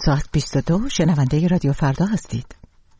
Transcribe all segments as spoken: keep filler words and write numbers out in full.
ساعت بیست و دو شنونده رادیو فردا هستید.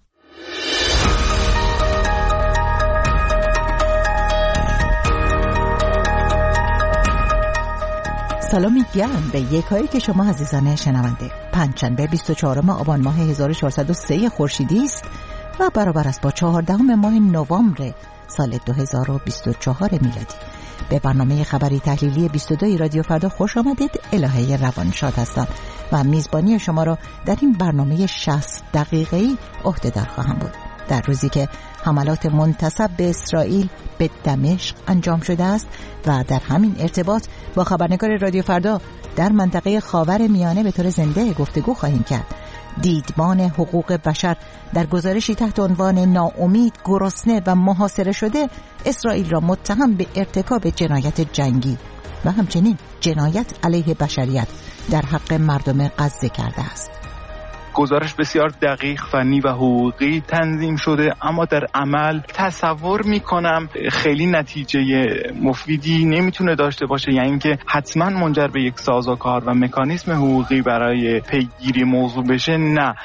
سلامی گرم به یکایی که شما عزیزان شنونده. پنجشنبه بیست و چهارم آبان ماه هزار و چهارصد و سه خورشیدی است و برابر است با چهاردهم ماه نوامبر سال دو هزار و بیست و چهار میلادی. به برنامه خبری تحلیلی بیست و دو رادیو فردا خوش آمدید. الهه روانشاد هستم و میزبانی شما را در این برنامه شصت دقیقه‌ای عهده‌دار خواهم بود. در روزی که حملات منتسب به اسرائیل به دمشق انجام شده است و در همین ارتباط با خبرنگار رادیو فردا در منطقه خاور میانه به طور زنده گفتگو خواهیم کرد. دیدبان حقوق بشر در گزارشی تحت عنوان ناامید، گرسنه و محاصره شده اسرائیل را متهم به ارتکاب جنایت جنگی و همچنین جنایت علیه بشریت در حق مردم غزه کرده است. گزارش بسیار دقیق، فنی و حقوقی تنظیم شده، اما در عمل تصور میکنم خیلی نتیجه مفیدی نمیتونه داشته باشه، یعنی اینکه حتما منجر به یک سازوکار و مکانیزم حقوقی برای پیگیری موضوع بشه، نه.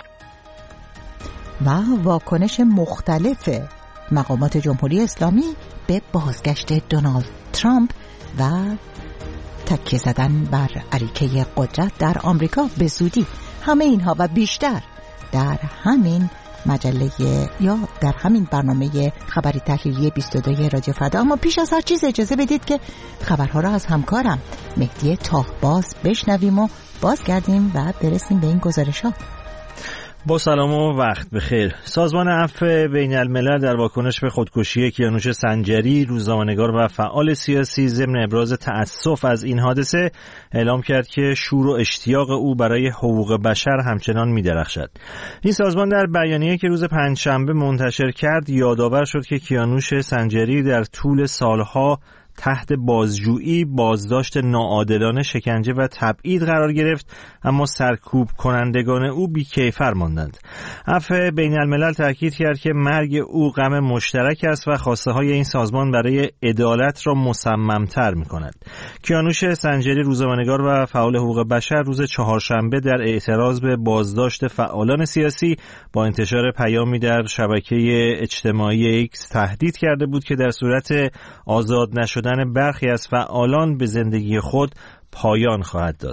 و واکنش مختلف مقامات جمهوری اسلامی به بازگشت دونالد ترامپ و تکیه زدن بر اریکه قدرت در آمریکا به زودی. همه اینها و بیشتر در همین مجله یا در همین برنامه خبری تحلیلی بیست و دو رادیو فردا. اما پیش از هر چیز اجازه بدید که خبرها را از همکارم مهدی تاهباز بشنویم و بازگردیم و برسیم به این گزارش‌ها. با سلام و وقت بخیر. سازمان عفو بین الملل در واکنش به خودکشی کیانوش سنجری، روزنامه‌نگار و فعال سیاسی، ضمن ابراز تأسف از این حادثه اعلام کرد که شور و اشتیاق او برای حقوق بشر همچنان می‌درخشد. این سازمان در بیانیه‌ای که روز پنجشنبه منتشر کرد یادآور شد که کیانوش سنجری در طول سالها تحت بازجویی، بازداشت ناعادلانه، شکنجه و تبعید قرار گرفت، اما سرکوب کنندگان او بی‌کیفر ماندند. عفو بین الملل تاکید کرد که مرگ او غم مشترک است و خواسته های این سازمان برای عدالت را مصمم‌تر می‌کند. کیانوش سنجری، روزنامه‌نگار و فعال حقوق بشر، روز چهارشنبه در اعتراض به بازداشت فعالان سیاسی با انتشار پیامی در شبکه اجتماعی ایکس تهدید کرده بود که در صورت آزاد نشدن برخی از فعالان به زندگی خود پایان خواهد داد.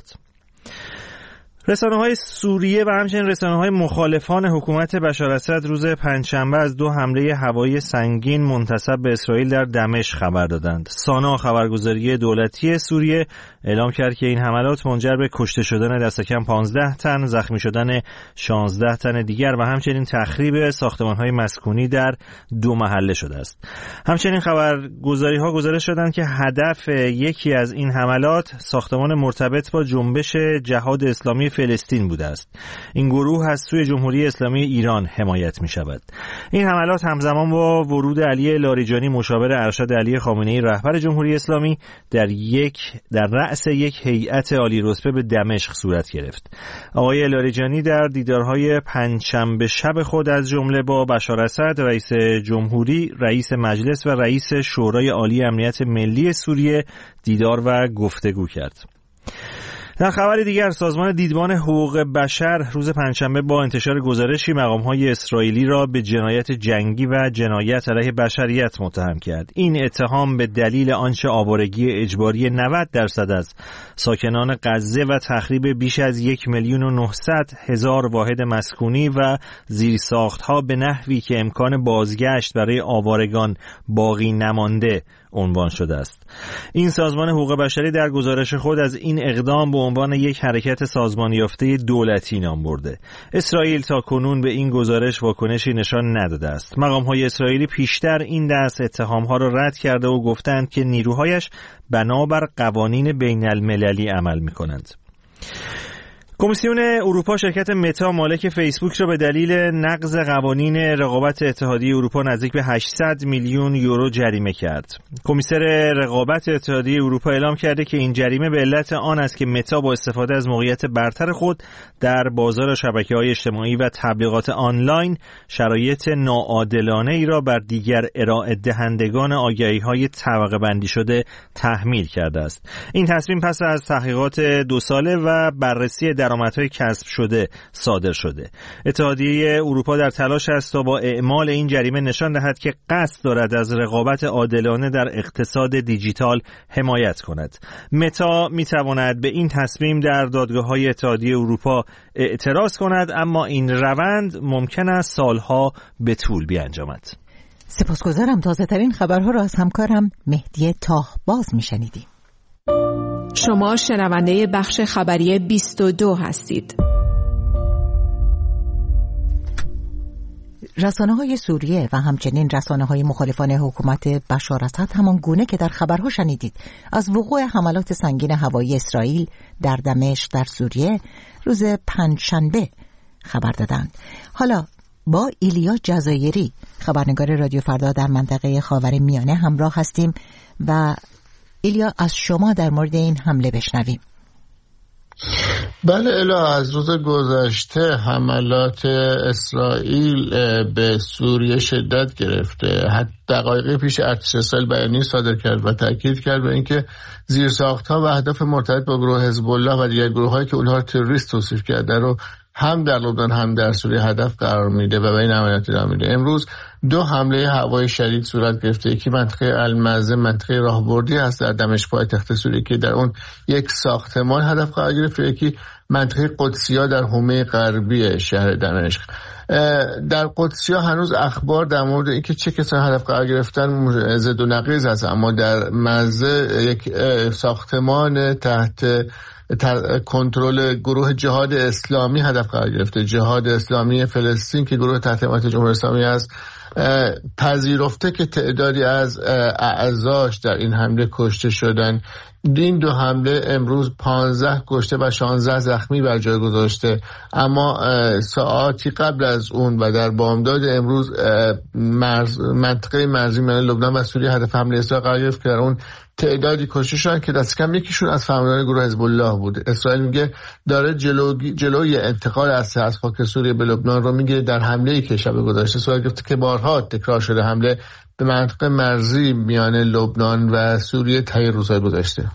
رسانه‌های سوریه و همچنین رسانه‌های مخالفان حکومت بشار اسد روز پنجشنبه از دو حمله هوایی سنگین منتسب به اسرائیل در دمشق خبر دادند. سانا خبرگزاری دولتی سوریه اعلام کرد که این حملات منجر به کشته شدن دست کم پانزده تن، زخمی شدن شانزده تن دیگر و همچنین تخریب ساختمان‌های مسکونی در دو محله شده است. همچنین خبرگزاری‌ها گزارش دادند که هدف یکی از این حملات ساختمان مرتبط با جنبش جهاد اسلامی فلسطین بوده است. این گروه از سوی جمهوری اسلامی ایران حمایت می شود. این حملات همزمان با ورود علی لاریجانی، مشاور ارشد علی خامنه‌ای رهبر جمهوری اسلامی، در یک در رأس یک هیئت عالی رتبه به دمشق صورت گرفت. آقای لاریجانی در دیدارهای پنجشنبه شب خود از جمله با بشار اسد، رئیس جمهوری، رئیس مجلس و رئیس شورای عالی امنیت ملی سوریه دیدار و گفتگو کرد. در خبر دیگر، سازمان دیدبان حقوق بشر روز پنجشنبه با انتشار گزارشی مقام‌های اسرائیلی را به جنایت جنگی و جنایت علیه بشریت متهم کرد. این اتهام به دلیل آنچه آوارگی اجباری نود درصد از ساکنان غزه و تخریب بیش از یک میلیون و نهصد هزار واحد مسکونی و زیرساخت‌ها به نحوی که امکان بازگشت برای آوارگان باقی نمانده عنوان شده است. این سازمان حقوق بشری در گزارش خود از این اقدام به عنوان یک حرکت سازمان یافته دولتی نام برده. اسرائیل تا کنون به این گزارش واکنشی نشان نداده است. مقام‌های اسرائیلی پیشتر این دست اتهام‌ها را رد کرده و گفتند که نیروهایش بنابر قوانین بین المللی عمل می‌کنند. کمیسیون اروپا شرکت متا مالک فیسبوک را به دلیل نقض قوانین رقابت اتحادیه اروپا نزدیک به هشتصد میلیون یورو جریمه کرد. کمیسر رقابت اتحادیه اروپا اعلام کرده که این جریمه به علت آن است که متا با استفاده از موقعیت برتر خود در بازار شبکه‌های اجتماعی و تبلیغات آنلاین شرایط ناعادلانه ای را بر دیگر ارائه دهندگان آگهی‌های طبقه بندی شده تحمیل کرده است. این تصمیم پس از تحقیقات دو ساله و بررسی درآمدهای کسب شده صادر شده. اتحادیه اروپا در تلاش است تا با اعمال این جریمه نشان دهد که قصد دارد از رقابت عادلانه در اقتصاد دیجیتال حمایت کند. متا میتواند به این تصمیم در دادگاه‌های اتحادیه اروپا اعتراض کند، اما این روند ممکن است سالها به طول بیانجامد. سپاسگزارم. تازه ترین خبرها را از همکارم مهدی تاهباز میشنیدیم. شما شنونده بخش خبری بیست و دو هستید. رسانه‌های سوریه و همچنین رسانه‌های مخالفان حکومت بشار اسد همان گونه که در خبرها شنیدید از وقوع حملات سنگین هوایی اسرائیل در دمشق در سوریه روز پنجشنبه خبر دادند. حالا با ایلیا جزایری خبرنگار رادیو فردا در منطقه خاورمیانه همراه هستیم و ایلیا از شما در مورد این حمله بشنویم. بله الا، از روز گذشته حملات اسرائیل به سوریه شدت گرفته. حتی دقایقی پیش ارتش اسرائیل بیانیه صادر کرد و تاکید کرد به اینکه زیرساخت‌ها و اهداف مرتبط با گروه حزب الله و دیگر گروه‌هایی که اونها رو تروریست توصیف کرده رو هم در لبنان هم در سوریه هدف قرار میده و به این عملیات ادامه میده. امروز دو حمله هوایی شدید صورت گرفته. یکی منطقه المعزه، منطقه راهبردی هست در دمشق پایتخت سوریه که در اون یک ساختمان هدف قرار گرفت. یکی منطقه قدسیه در حومه غربی شهر دمشق. در قدسیه هنوز اخبار در مورد اینکه چه کسانی هدف قرار گرفتن زد و نقیض هست، اما در معزه یک ساختمان تحت کنترل گروه جهاد اسلامی هدف قرار گرفته. جهاد اسلامی فلسطین که گروه تحت حمایت جمهوری اسلامی است پذیرفته که تعدادی از اعضاش در این حمله کشته شدن. این دو حمله امروز پانزده کشته و شانزده زخمی بر جای گذاشته، اما ساعاتی قبل از اون و در بامداد امروز مرز منطقه مرزی میان لبنان و سوریه هدف حمله اسرائیل قرار گرفت که در اون تعدادی کشته شدن که دست کم یکیشون از فرماندهان گروه حزب الله بود. اسرائیل میگه داره جلوی جلوی انتقال اسلحه از خاک سوریه به لبنان رو میگیره در حمله‌ای که شب گذشته صورت گرفته که بارها تکرار شده حمله به منطقه مرزی میان لبنان و سوریه طی روزهای گذشته.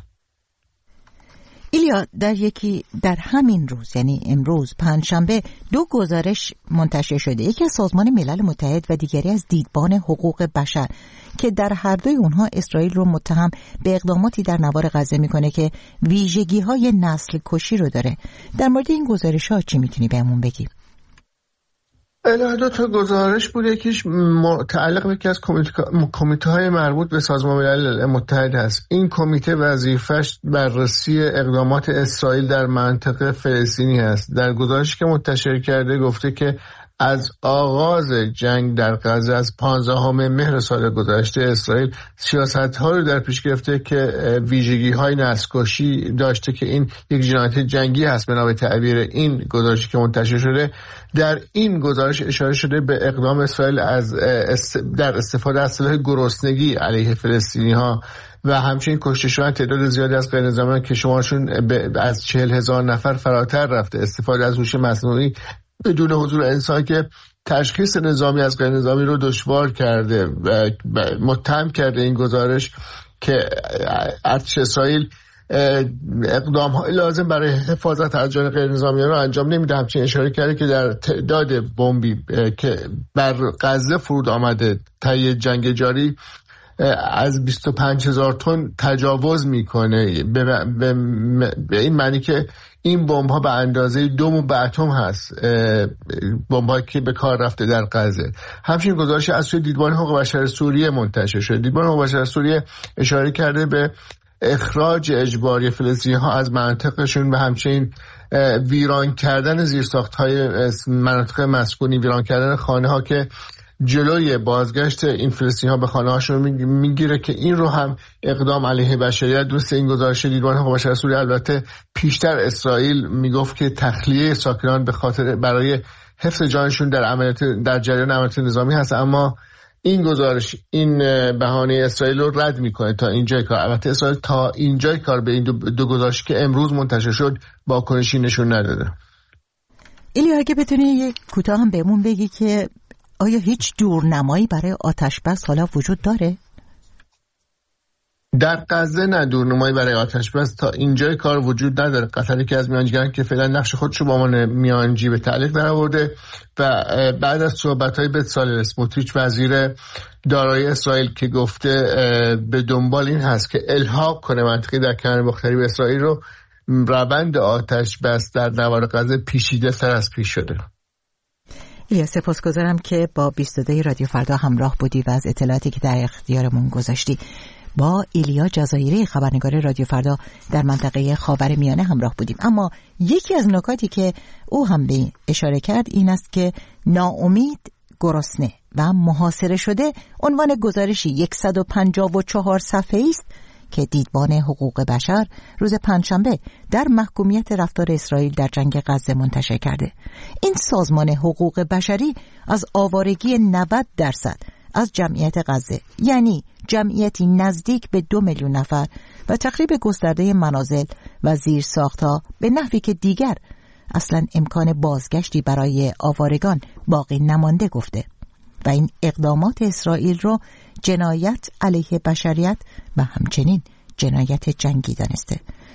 ایلیا، در یکی در همین روز یعنی امروز پنجشنبه دو گزارش منتشر شده، یکی از سازمان ملل متحد و دیگری از دیدبان حقوق بشر که در هر دوی اونها اسرائیل رو متهم به اقداماتی در نوار غزه میکنه که ویژگی‌های نسل کشی رو داره. در مورد این گزارش‌ها چی میتونی بهمون بگی؟ اله دو تا گزارش بود. یکیش متعلق به یکی از کمیته های مربوط به سازمان ملل متحد هست. این کمیته وظیفش بررسی اقدامات اسرائیل در منطقه فلسطینی هست. در گزارشی که منتشر کرده گفته که از آغاز جنگ در غزه از پانزدهم مهر سال گذشته اسرائیل سیاست‌ها رو در پیش گرفته که ویژگی‌های نسل‌کشی داشته که این یک جنایت جنگی هست بنا به تعبیر این گزارشی که منتشر شده. در این گزارش اشاره شده به اقدام اسرائیل از است در استفاده از سلاح گرسنگی علیه فلسطینی‌ها و همچنین کشته شدن تعداد زیادی از غیرنظامیان که شمارشون از چهل هزار نفر فراتر رفته، استفاده از هوش مصنوعی بدون حضور انسان که تشخیص نظامی از غیر نظامی رو دشوار کرده و متهم کرده. این گزارش که ارتش اسرائیل اقدام های لازم برای حفاظت از جان غیر نظامیان رو انجام نمیده. همچنین اشاره کرده که در تعداد بمبی که بر غزه فرود آمده طی جنگ جاری از بیست و پنج هزار تن تجاوز میکنه، به, به, به این معنی که این بمب ها به اندازه دو به اتم هست، بمب هایی که به کار رفته در غزه. همچنین گزارش از سوی دیدبان حقوق بشر سوریه منتشر شده. دیدبان حقوق بشر سوریه اشاره کرده به اخراج اجباری فلسطینی ها از مناطقشون و همچنین ویران کردن زیرساخت های مناطق مسکونی، ویران کردن خانه ها که جلوی بازگشت این فلسطینی ها به خانه هاشون میگیره که این رو هم اقدام علیه بشریت. دوست این گزارش دیدبان حقوق بشر سوریه البته پیشتر اسرائیل میگفت که تخلیه ساکنان به خاطر برای حفظ جانشون در عملیات در جریان عملیات نظامی هست، اما این گزارش این بهانه اسرائیل رو رد میکنه تا اینجای کار. البته اسرائیل تا اینجای کار به این دو, دو گزارش که امروز منتشر شد واکنشی نشون نداده. ایلیا، اگه بتونی یک کوتاه هم بهمون بگی که آیا هیچ دورنمایی برای آتش بس حالا وجود داره؟ در غزه نه دورنمایی برای آتش بس تا اینجای کار وجود نداره. قطر که از میانجیگران که فعلا نقش خودش رو با عنوان میانجی به تعلیق درآورده و بعد از صحبت‌های بتسالل اسموتریچ وزیر دارایی اسرائیل که گفته به دنبال این هست که الحاق کنه منطقه در کنار مختلف اسرائیل رو، روند آتش بس در نوار غزه پیچیده تر از پیش شده. یا سپاسگزارم که با بیست و دو رادیو فردا همراه بودی و از اطلاعاتی که در اختیارمون گذاشتی. با ایلیا جزایری خبرنگار رادیو فردا در منطقه خاورمیانه همراه بودیم. اما یکی از نکاتی که او هم به اشاره کرد این است که ناامید، گرسنه و محاصره شده عنوان گزارشی صد و پنجاه و چهار صفحه‌ای است که دیدبان حقوق بشر روز پنجشنبه در محکومیت رفتار اسرائیل در جنگ غزه منتشر کرده. این سازمان حقوق بشری از آوارگی نود درصد از جمعیت غزه، یعنی جمعیتی نزدیک به دو میلیون نفر و تخریب گسترده منازل و زیرساخت‌ها به نحوی که دیگر اصلا امکان بازگشتی برای آوارگان باقی نمانده گفته و این اقدامات اسرائیل رو جنایت علیه بشریت و همچنین جنایت جنگی دانسته.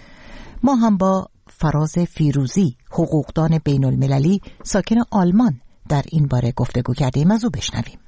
ما هم با فراز فیروزی، حقوقدان بین المللی ساکن آلمان، در این باره گفتگو کردیم. از او بشنویم.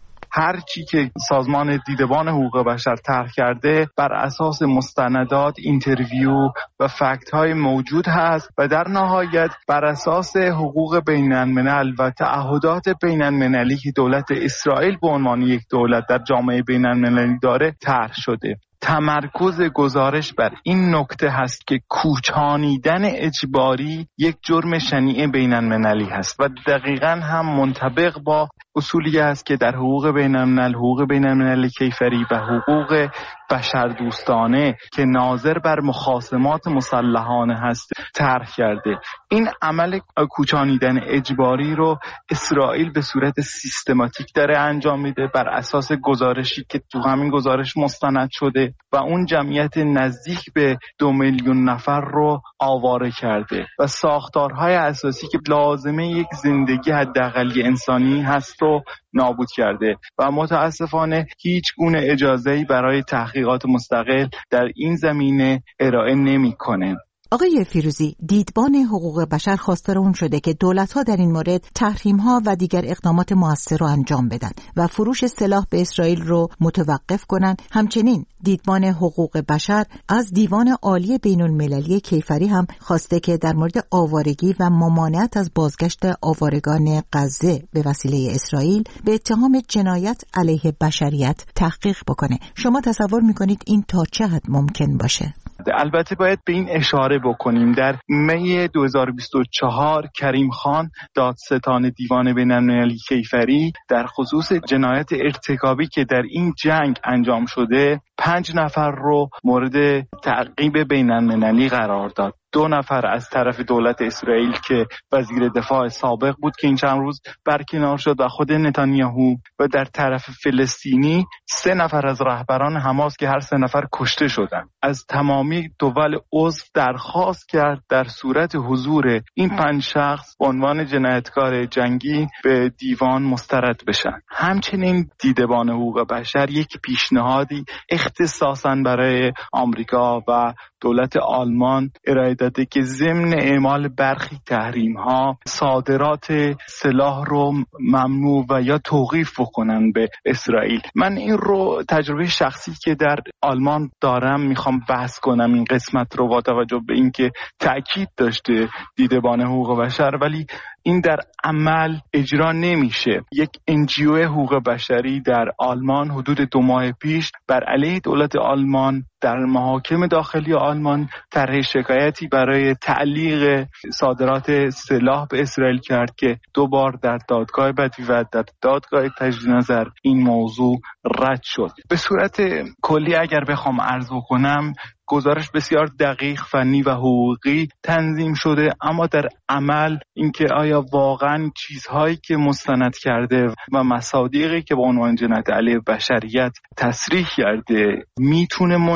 هر چی که سازمان دیدبان حقوق بشر طرح کرده بر اساس مستندات، اینترویو و فکت های موجود هست و در نهایت بر اساس حقوق بین الملل و تعهدات بین المللی که دولت اسرائیل به عنوان یک دولت در جامعه بین المللی داره طرح شده. تمرکز گزارش بر این نکته هست که کوچانیدن اجباری یک جرم شنیع بین المللی هست و دقیقاً هم منطبق با اصولی است که در حقوق بین الملل، حقوق بین الملل کیفری و حقوق بشر دوستانه که ناظر بر مخاصمات مسلحانه هست طرح کرده. این عمل کوچانیدن اجباری رو اسرائیل به صورت سیستماتیک داره انجام میده بر اساس گزارشی که تو همین گزارش مستند شده و اون جمعیت نزدیک به دو میلیون نفر رو آواره کرده و ساختارهای اساسی که لازمه یک زندگی حداقلی انسانی هست رو نابود کرده و متاسفانه هیچ گونه اجازه‌ای برای تحقیقات مستقل در این زمینه ارائه نمی‌کنه. آقای فیروزی، دیدبان حقوق بشر خواستار اون شده که دولت‌ها در این مورد تحریم‌ها و دیگر اقدامات مؤثر رو انجام بدن و فروش سلاح به اسرائیل رو متوقف کنن. همچنین دیدبان حقوق بشر از دیوان عالی بین‌المللی کیفری هم خواسته که در مورد آوارگی و ممانعت از بازگشت آوارگان غزه به وسیله اسرائیل به اتهام جنایت علیه بشریت تحقیق بکنه. شما تصور می‌کنید این تا چه حد ممکن باشه؟ البته باید به این اشاره بکنیم در می دو هزار و بیست و چهار کریم خان دادستان دیوان بین‌المللی کیفری در خصوص جنایت ارتکابی که در این جنگ انجام شده پنج نفر رو مورد تعقیب بین‌المللی قرار داد. دو نفر از طرف دولت اسرائیل که وزیر دفاع سابق بود که این چند روز برکنار شد و خود نتانیاهو، و در طرف فلسطینی سه نفر از رهبران حماس که هر سه نفر کشته شدند. از تمامی دول عضو درخواست کرد در صورت حضور این پنج شخص به عنوان جنایتکار جنگی به دیوان مسترد بشن. همچنین دیدبان حقوق بشر یک پیشنهادی اختصاصاً برای آمریکا و دولت آلمان ارائه داده که ضمن اعمال برخی تحریم ها صادرات سلاح رو ممنوع و یا توقیف بکنن به اسرائیل. من این رو تجربه شخصی که در آلمان دارم میخوام بحث کنم این قسمت رو با توجه به اینکه تأکید داشته دیدبان حقوق بشر ولی این در عمل اجرا نمیشه. یک انجیو حقوق بشری در آلمان حدود دو ماه پیش بر علیه دولت آلمان در محاکم داخلی آلمان طرح شکایتی برای تعلیق صادرات سلاح به اسرائیل کرد که دو بار در دادگاه بدوی و در دادگاه تجدید نظر این موضوع رد شد. به صورت کلی اگر بخوام عرض کنم گزارش بسیار دقیق، فنی و حقوقی تنظیم شده، اما در عمل اینکه آیا واقعا چیزهایی که مستند کرده و مصادیقی که به عنوان جنایت علیه بشریت تصریح کرده میتونه منجر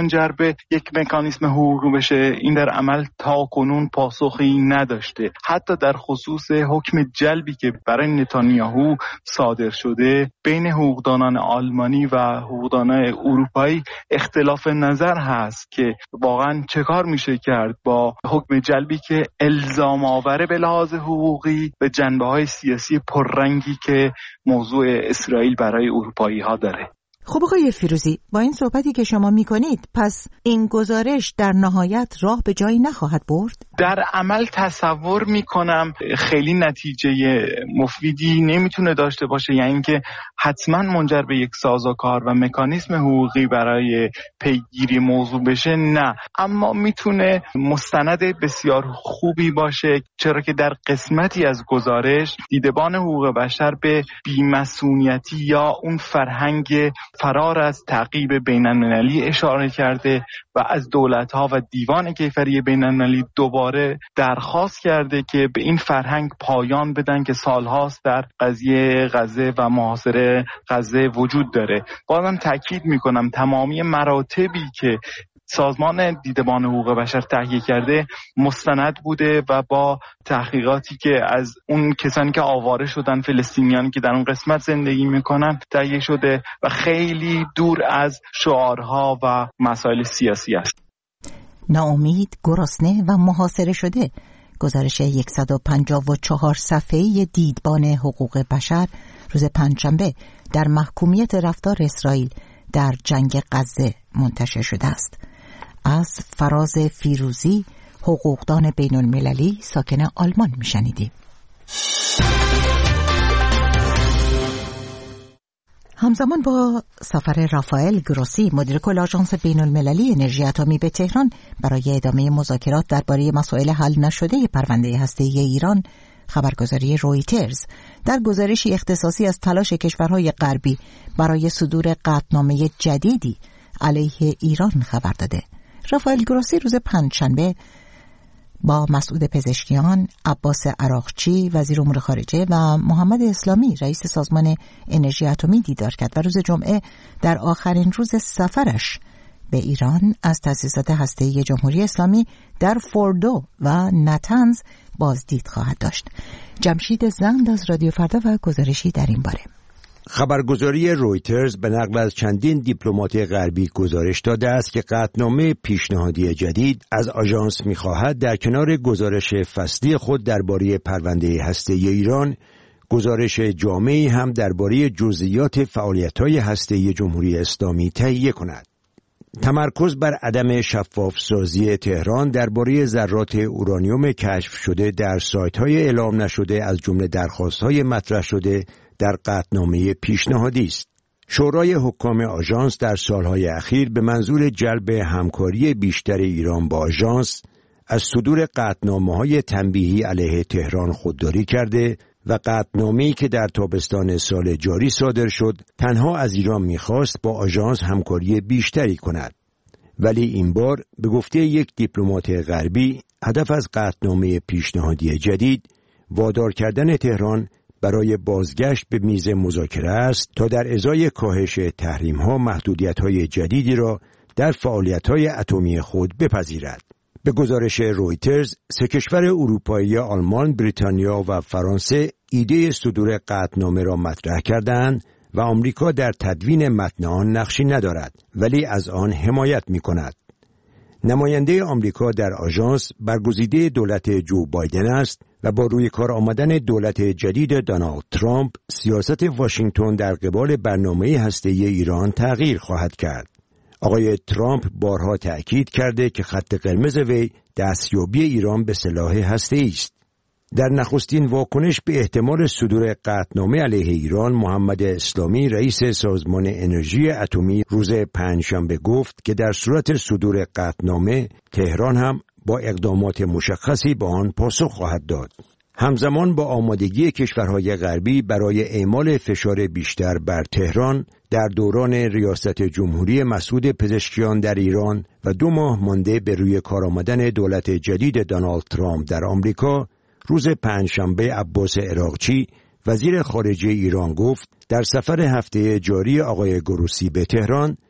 منجر به یک مکانیسم حقوقی بشه این در عمل تا کنون پاسخی نداشته. حتی در خصوص حکم جلبی که برای نتانیاهو صادر شده بین حقوقدانان آلمانی و حقوقدانان اروپایی اختلاف نظر هست که واقعا چه کار میشه کرد با حکم جلبی که الزام آوره به لحاظ حقوقی به جنبه‌های سیاسی پررنگی که موضوع اسرائیل برای اروپایی ها داره. خب آقای فیروزی، با این صحبتی که شما میکنید پس این گزارش در نهایت راه به جایی نخواهد برد؟ در عمل تصور میکنم خیلی نتیجه مفیدی نمیتونه داشته باشه، یعنی اینکه حتما منجر به یک سازوکار و مکانیسم حقوقی برای پیگیری موضوع بشه، نه، اما میتونه مستند بسیار خوبی باشه، چرا که در قسمتی از گزارش دیدبان حقوق بشر به بی‌مسئولیتی یا اون فرهنگ فرار از تعقیب بین‌المللی اشاره کرده و از دولت‌ها و دیوان کیفری بین‌المللی دوباره درخواست کرده که به این فرهنگ پایان بدن که سالهاست در قضیه غزه و محاصره غزه وجود داره. بازم تاکید می‌کنم تمامی مراتبی که سازمان دیدبان حقوق بشر تهیه کرده مستند بوده و با تحقیقاتی که از اون کسانی که آواره شدن، فلسطینیانی که در اون قسمت زندگی میکنن تهیه شده و خیلی دور از شعارها و مسائل سیاسی است. ناامید، گرسنه و محاصره شده، گزارش صد و پنجاه و چهار صفحه‌ای دیدبان حقوق بشر روز پنجشنبه در محکومیت رفتار اسرائیل در جنگ غزه منتشر شده است. از فراز فیروزی، حقوقدان بین المللی ساکن آلمان میشنیدیم. همزمان با سفر رافائل گروسی، مدیر کل آژانس بین المللی انرژی اتمی به تهران برای ادامه مذاکرات درباره مسائل حل نشده پرونده هسته‌ای ایران، خبرگزاری رویترز در گزارشی اختصاصی از تلاش کشورهای غربی برای صدور قطعنامه جدیدی علیه ایران خبر داده. رافائل گروسی روز پنجشنبه با مسعود پزشکیان، عباس عراقچی وزیر امور خارجه و محمد اسلامی رئیس سازمان انرژی اتمی دیدار کرد و روز جمعه در آخرین روز سفرش به ایران از تأسیسات هسته‌ای جمهوری اسلامی در فوردو و نتنز بازدید خواهد داشت. جمشید زند از رادیو فردا و گزارشی در این باره. خبرگزاری رویترز به نقل از چندین دیپلمات غربی گزارش داده است که قطعنامه پیشنهادی جدید از آژانس می‌خواهد در کنار گزارش فصلی خود درباره پرونده هسته‌ای ایران، گزارش جامعی هم درباره جزئیات فعالیت‌های هسته‌ای جمهوری اسلامی تهیه کند. تمرکز بر عدم شفاف سازی تهران درباره ذرات اورانیوم کشف شده در سایت‌های اعلام نشده از جمله درخواست‌های مطرح شده در قطعنامه پیشنهادی است. شورای حکام آژانس در سالهای اخیر به منظور جلب همکاری بیشتر ایران با آژانس از صدور قطعنامه‌های تنبیهی علیه تهران خودداری کرده و قطعنامه‌ای که در تابستان سال جاری صادر شد تنها از ایران می‌خواست با آژانس همکاری بیشتری کند. ولی این بار به گفته یک دیپلمات غربی هدف از قطعنامه پیشنهادی جدید وادار کردن تهران برای بازگشت به میز مذاکره است تا در ازای کاهش تحریم‌ها محدودیت‌های جدیدی را در فعالیت‌های اتمی خود بپذیرد. به گزارش رویترز، سه کشور اروپایی آلمان، بریتانیا و فرانسه ایده صدور قطعنامه را مطرح کردند و آمریکا در تدوین متن آن نقشی ندارد ولی از آن حمایت می‌کند. نماینده آمریکا در آژانس برگزیده دولت جو بایدن است و با روی کار آمدن دولت جدید دونالد ترامپ سیاست واشنگتن در قبال برنامه هسته‌ای ایران تغییر خواهد کرد. آقای ترامپ بارها تأکید کرده که خط قرمز وی دستیابی ایران به سلاح هسته‌ای است. در نخستین واکنش به احتمال صدور قطعنامه علیه ایران، محمد اسلامی رئیس سازمان انرژی اتمی روز پنجشنبه گفت که در صورت صدور قطعنامه تهران هم با اقدامات مشخصی به آن پاسخ خواهد داد. همزمان با آمادگی کشورهای غربی برای اعمال فشار بیشتر بر تهران در دوران ریاست جمهوری مسعود پزشکیان در ایران و دو ماه مانده به روی کار آمدن دولت جدید دونالد ترامپ در آمریکا، روز پنجشنبه عباس عراقچی وزیر خارجه ایران گفت در سفر هفته جاری آقای گروسی به تهران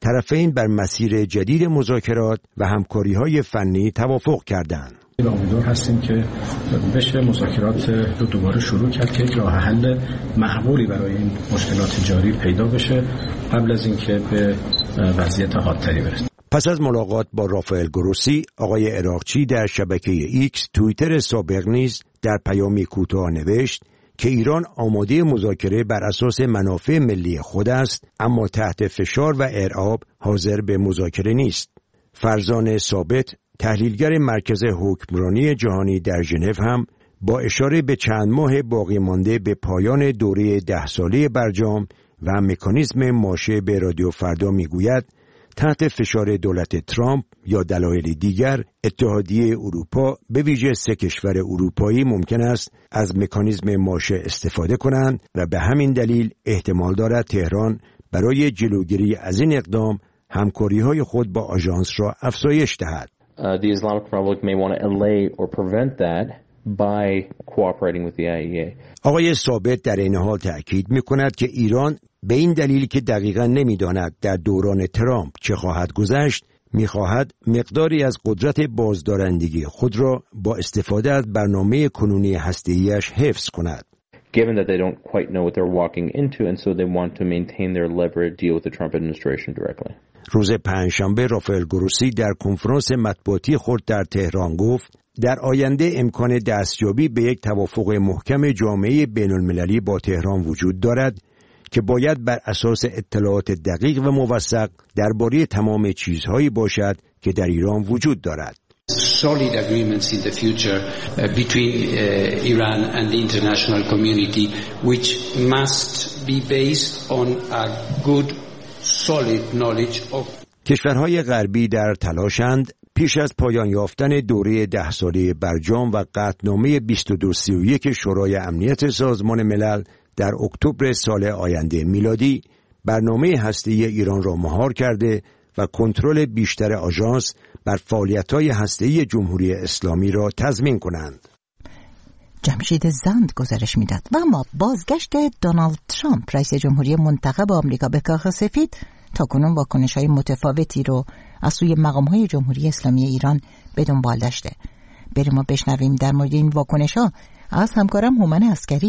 طرفین بر مسیر جدید مذاکرات و همکاری‌های فنی توافق کردند. امیدوار هستیم که بشه مذاکرات رو دوباره شروع کرد که یک راه حل معقولی برای این مشکلات جاری پیدا بشه قبل از اینکه به وضعیت حادتری برسیم. پس از ملاقات با رافائل گروسی، آقای عراقچی در شبکه ایکس توییتر سابق نیز در پیامی کوتاه نوشت که ایران آماده مذاکره بر اساس منافع ملی خود است، اما تحت فشار و ارعاب حاضر به مذاکره نیست. فرزان ثابت، تحلیلگر مرکز حکمرانی جهانی در ژنو، هم با اشاره به چند ماه باقی مانده به پایان دوره ده ساله برجام و مکانیزم ماشه به رادیو فردا میگوید تحت فشار دولت ترامپ یا دلایل دیگر اتحادیه اروپا به ویژه سه کشور اروپایی ممکن است از مکانیزم ماشه استفاده کنند و به همین دلیل احتمال دارد تهران برای جلوگیری از این اقدام همکاری‌های خود با آژانس را افزایش دهد. Uh, the Islamic Republic may want to allay or prevent that by cooperating with the آی ای ای. آقای ثابت در این حال تأکید می‌کند که ایران به این دلیل که دقیقاً نمی‌داند در دوران ترامپ چه خواهد گذشت، می‌خواهد مقداری از قدرت بازدارندگی خود را با استفاده از برنامه کنونی هسته‌ایش حفظ کند. Given that they don't quite know what they're walking into and so they want to maintain their leverage deal with the Trump administration directly. روز پنجشنبه رافائل گروسی در کنفرانس مطبوعاتی خود در تهران گفت در آینده امکان دستیابی به یک توافق محکم جامعه بین‌المللی با تهران وجود دارد که باید بر اساس اطلاعات دقیق و موثق درباره تمام چیزهایی باشد که در ایران وجود دارد. Solid agreements in the future uh, between uh, Iran and the international community, which must be based on a good, solid knowledge of. کشورهای غربی در تلاشند پیش از پایان یافتن دوره ده ساله برجام و قطعنامه بیست و دو سی و یک شورای امنیت سازمان ملل در اکتبر سال آینده میلادی برنامه هسته‌ای ایران را مهار کرده و کنترل بیشتر آژانس بر فعالیت‌های هسته‌ای جمهوری اسلامی را تضمین کنند. جمشید زند گزارش میداد. و اما بازگشت دونالد ترامپ رئیس جمهوری منتخب آمریکا به کاخ سفید تاکنون واکنش‌های متفاوتی رو از سوی مقام‌های جمهوری اسلامی ایران به دنبال داشته. بریم ما بشنویم در مورد این واکنش‌ها از همکارم هومن عسکری.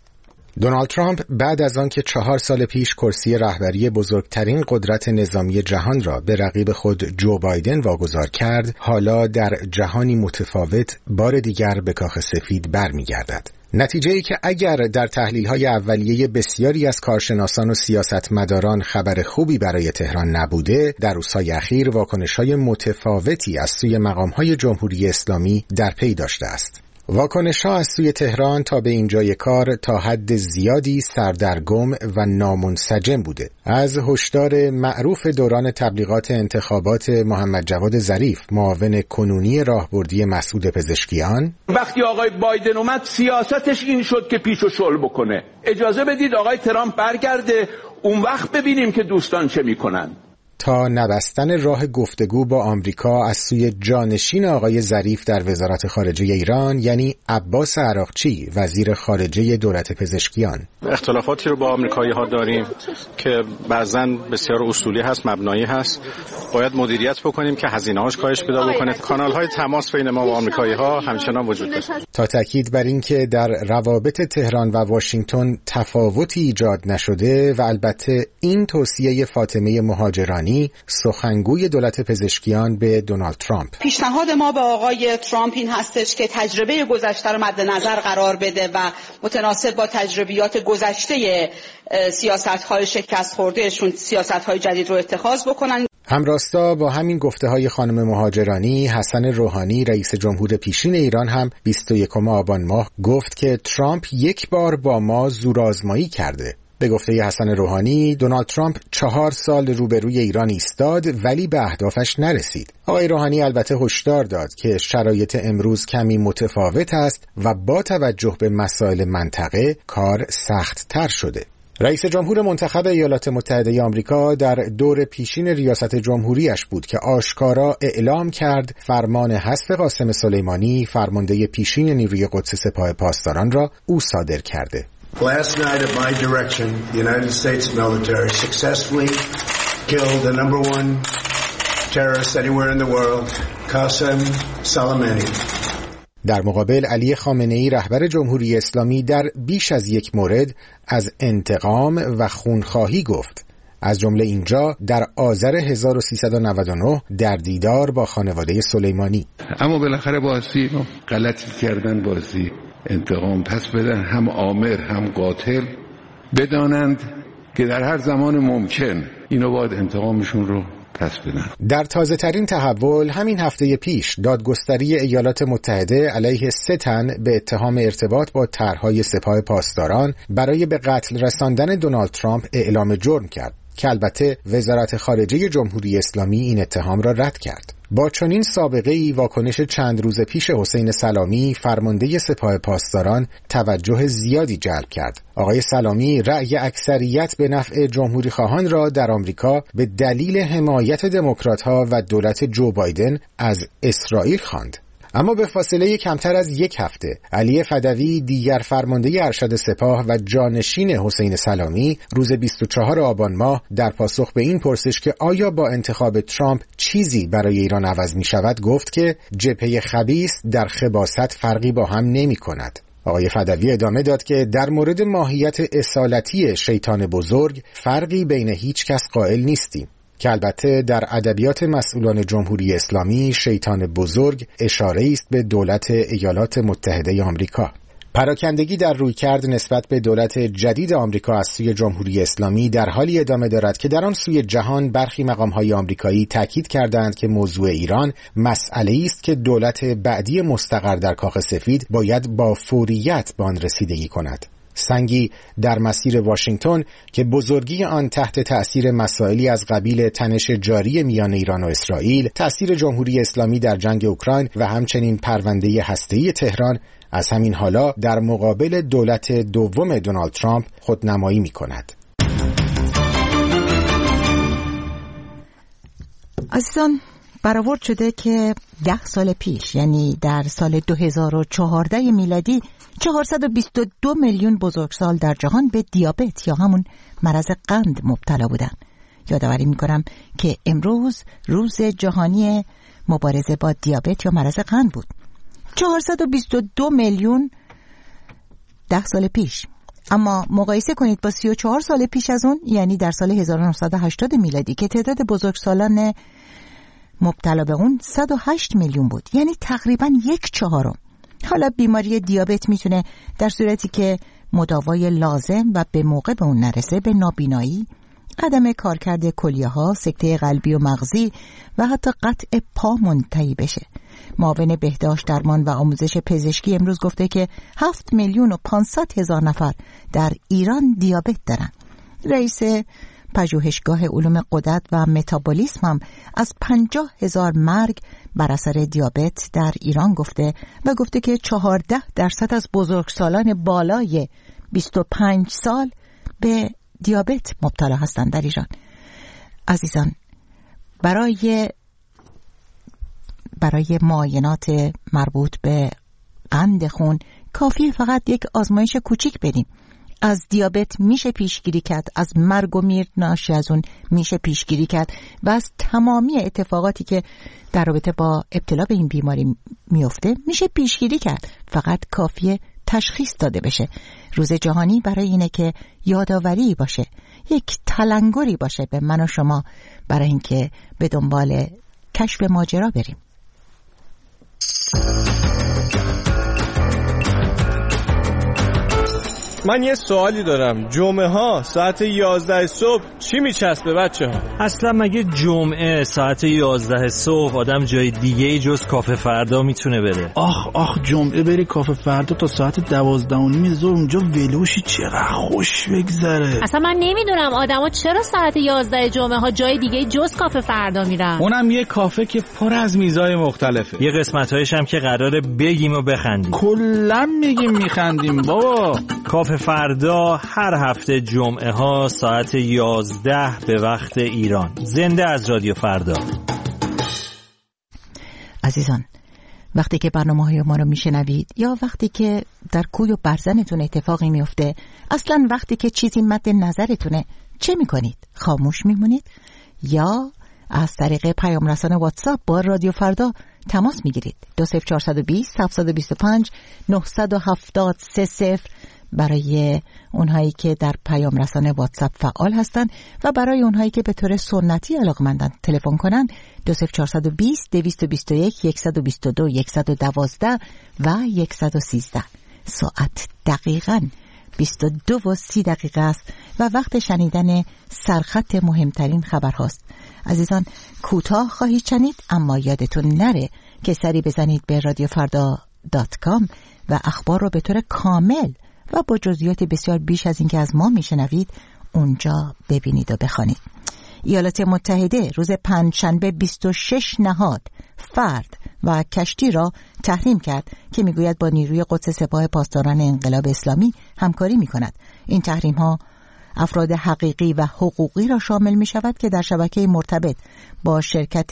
دونالد ترامپ بعد از آن که چهار سال پیش کرسی رهبری بزرگترین قدرت نظامی جهان را به رقیب خود جو بایدن واگذار کرد، حالا در جهانی متفاوت بار دیگر به کاخ سفید برمیگردد. نتیجه‌ای که اگر در تحلیل‌های اولیه بسیاری از کارشناسان و سیاستمداران خبر خوبی برای تهران نبوده، در روزهای اخیر واکنش‌های متفاوتی از سوی مقام‌های جمهوری اسلامی در پی داشته است. واکنش‌ها از سوی تهران تا به اینجای کار تا حد زیادی سردرگم و نامنسجم بوده. از هشدار معروف دوران تبلیغات انتخابات محمد جواد ظریف، معاون کنونی راهبردی مسعود پزشکیان، وقتی آقای بایدن اومد سیاستش این شد که پیچ و شل بکنه. اجازه بدید آقای ترامپ برگرده، اون وقت ببینیم که دوستان چه میکنن. تا نبستن راه گفتگو با آمریکا از سوی جانشین آقای ظریف در وزارت خارجه ایران، یعنی عباس عراقچی، وزیر خارجه دولت پزشکیان. اختلافاتی رو با آمریکایی‌ها داریم که بعضاً بسیار اصولی هست، مبنایی هست. باید مدیریت بکنیم که هزینه‌هاش کاهش پیدا بکنه. کانال‌های تماس بین ما و آمریکایی‌ها همچنان وجود داره. تا تاکید بر این که در روابط تهران و واشنگتن تفاوتی ایجاد نشده و البته این توصیه فاطمه مهاجرانی، سخنگوی دولت پزشکیان به دونالد ترامپ، پیشنهاد ما به آقای ترامپ این هستش که تجربه گذشته رو مد نظر قرار بده و متناسب با تجربیات گذشته سیاست‌های شکست خوردهشون سیاست‌های جدید رو اتخاذ بکنن. همراستا با همین گفته‌های خانم مهاجرانی، حسن روحانی رئیس جمهور پیشین ایران هم بیست و یکم آبان ماه گفت که ترامپ یک بار با ما زورآزمایی کرده. به گفته حسن روحانی، دونالد ترامپ چهار سال روبروی ایران ایستاد ولی به اهدافش نرسید. آقای روحانی البته هشدار داد که شرایط امروز کمی متفاوت است و با توجه به مسائل منطقه کار سخت تر شده. رئیس جمهور منتخب ایالات متحده آمریکا در دور پیشین ریاست جمهوریش بود که آشکارا اعلام کرد فرمان حذف قاسم سلیمانی، فرمانده پیشین نیروی قدس سپاه پاسداران، را او صادر کرده. Last night at my direction, the United States military successfully killed the number one terrorist anywhere in the world, Qasem Soleimani. در مقابل علی خامنه‌ای رهبر جمهوری اسلامی در بیش از یک مورد از انتقام و خونخواهی گفت. از جمله اینجا در آذر هزار و سیصد و نود و نه در دیدار با خانواده سلیمانی. اما بالاخره بازی غلطی کردن، بازی انتقام پس بدن، هم آمر هم قاتل، بدانند که در هر زمان ممکن اینو باید انتقامشون رو پس بدن. در تازه ترین تحول همین هفته پیش دادگستری ایالات متحده علیه سه تن به اتهام ارتباط با طرحهای سپاه پاسداران برای به قتل رساندن دونالد ترامپ اعلام جرم کرد که البته وزارت خارجه جمهوری اسلامی این اتهام را رد کرد. با چنین سابقه‌ای واکنش چند روز پیش حسین سلامی فرمانده سپاه پاسداران توجه زیادی جلب کرد. آقای سلامی رأی اکثریت به نفع جمهوری خواهان را در آمریکا به دلیل حمایت دموکرات‌ها و دولت جو بایدن از اسرائیل خواند. اما به فاصله کمتر از یک هفته علی فدوی دیگر فرمانده ارشد سپاه و جانشین حسین سلامی روز بیست و چهارم آبان ماه در پاسخ به این پرسش که آیا با انتخاب ترامپ چیزی برای ایران عوض می شود گفت که جبهه خبیث در خباثت فرقی با هم نمی کند. آقای فدوی ادامه داد که در مورد ماهیت اصالتی شیطان بزرگ فرقی بین هیچ کس قائل نیستیم، که البته در ادبیات مسئولان جمهوری اسلامی شیطان بزرگ اشاره است به دولت ایالات متحده آمریکا. پراکندگی در رویکرد نسبت به دولت جدید آمریکا از سوی جمهوری اسلامی در حالی ادامه دارد که در آن سوی جهان برخی مقام‌های آمریکایی تاکید کردند که موضوع ایران مسئله‌ای است که دولت بعدی مستقر در کاخ سفید باید با فوریت به آن رسیدگی کند. سنگی در مسیر واشنگتن که بزرگی آن تحت تأثیر مسائلی از قبیل تنش جاری میان ایران و اسرائیل، تأثیر جمهوری اسلامی در جنگ اوکراین و همچنین پرونده هسته‌ای تهران از همین حالا در مقابل دولت دوم دونالد ترامپ خودنمایی می‌کند. عزیزان، برآورد شده که ده سال پیش، یعنی در سال دو هزار و چهارده میلادی، چهارصد و بیست و دو میلیون بزرگسال در جهان به دیابت یا همون مرض قند مبتلا بودند. یادآوری می‌کنم که امروز روز جهانی مبارزه با دیابت یا مرض قند بود. چهارصد و بیست و دو میلیون ده سال پیش. اما مقایسه کنید با سی و چهار سال پیش از اون، یعنی در سال هزار و نهصد و هشتاد میلادی که تعداد بزرگسالان مبتلا به اون صد و هشت میلیون بود، یعنی تقریباً یک چهارم. حالا بیماری دیابت میتونه در صورتی که مداوای لازم و به موقع به اون نرسه به نابینایی، عدم کارکرد کلیه‌ها، سکته قلبی و مغزی و حتی قطع پا منتهی بشه. معاون بهداشت، درمان و آموزش پزشکی امروز گفته که هفت میلیون و پانصد هزار نفر در ایران دیابت دارن. رئیس پژوهشگاه علوم غدد و متابولیسم هم از پنجاه هزار مرگ بر اثر دیابت در ایران گفته و گفته که چهارده درصد از بزرگسالان بالای بیست و پنج سال به دیابت مبتلا هستند در ایران. عزیزان، برای برای معاینات مربوط به قند خون کافی فقط یک آزمایش کوچیک بدیم. از دیابت میشه پیشگیری کرد، از مرگ و میر ناشی از اون میشه پیشگیری کرد و از تمامی اتفاقاتی که در رابطه با ابتلا به این بیماری میفته میشه پیشگیری کرد. فقط کافیه تشخیص داده بشه. روز جهانی برای اینه که یادآوری باشه، یک تلنگری باشه به من و شما برای اینکه به دنبال کشف ماجرا بریم. من یه سوالی دارم. جمعه ها ساعت یازده صبح چی میچسبه بچه ها؟ اصلا مگه جمعه ساعت یازده صبح آدم جای دیگه ای جز کافه فردا میتونه بره؟ آخ آخ جمعه بری کافه فردا تا ساعت دوازده و نیم ظهر اونجا ولوشی، چقدر خوش بگذره. اصلا من نمیدونم آدما چرا ساعت یازده جمعه ها جای دیگه جز کافه فردا میرن. اونم یه کافه که پر از میزای مختلفه. یه قسمتایش هم که قراره بگیم و بخندیم. کلا میگیم میخندیم بابا. کافه فردا هر هفته جمعه ها ساعت یازده به وقت ایران. زنده از رادیو فردا. عزیزان، وقتی که برنامه‌های ما رو میشنوید یا وقتی که در کوی و برزنتون اتفاقی میفته، اصلا وقتی که چیزی مد نظرتونه، چه میکنید؟ خاموش میمونید یا از طریق پیام رسان واتساپ با رادیو فردا تماس میگیرید. دو صفر چهار دو صفر هفت دو پنج نه هفت سه صفر برای اونهایی که در پیام رسان واتساپ فعال هستند و برای اونهایی که به طور سنتی علاقمندن تلفن کنن دو صفر چهار دو صفر دو دو یک یک دو دو یک یک دو و یک یک سه. ساعت دقیقاً بیست و دو و سی دقیقه است و وقت شنیدن سرخط مهمترین خبر هاست. عزیزان کوتاه خواهید شنید، اما یادتون نره که سری بزنید به رادیو فردا دات کام و اخبار رو به طور کامل و با جزئیات بسیار بیش از این که از ما میشنوید اونجا ببینید و بخوانید. ایالات متحده روز پنجشنبه بیست و شش نهاد، فرد و کشتی را تحریم کرد که میگوید با نیروی قدس سپاه پاسداران انقلاب اسلامی همکاری میکند. این تحریم ها افراد حقیقی و حقوقی را شامل می شود که در شبکه مرتبط با شرکت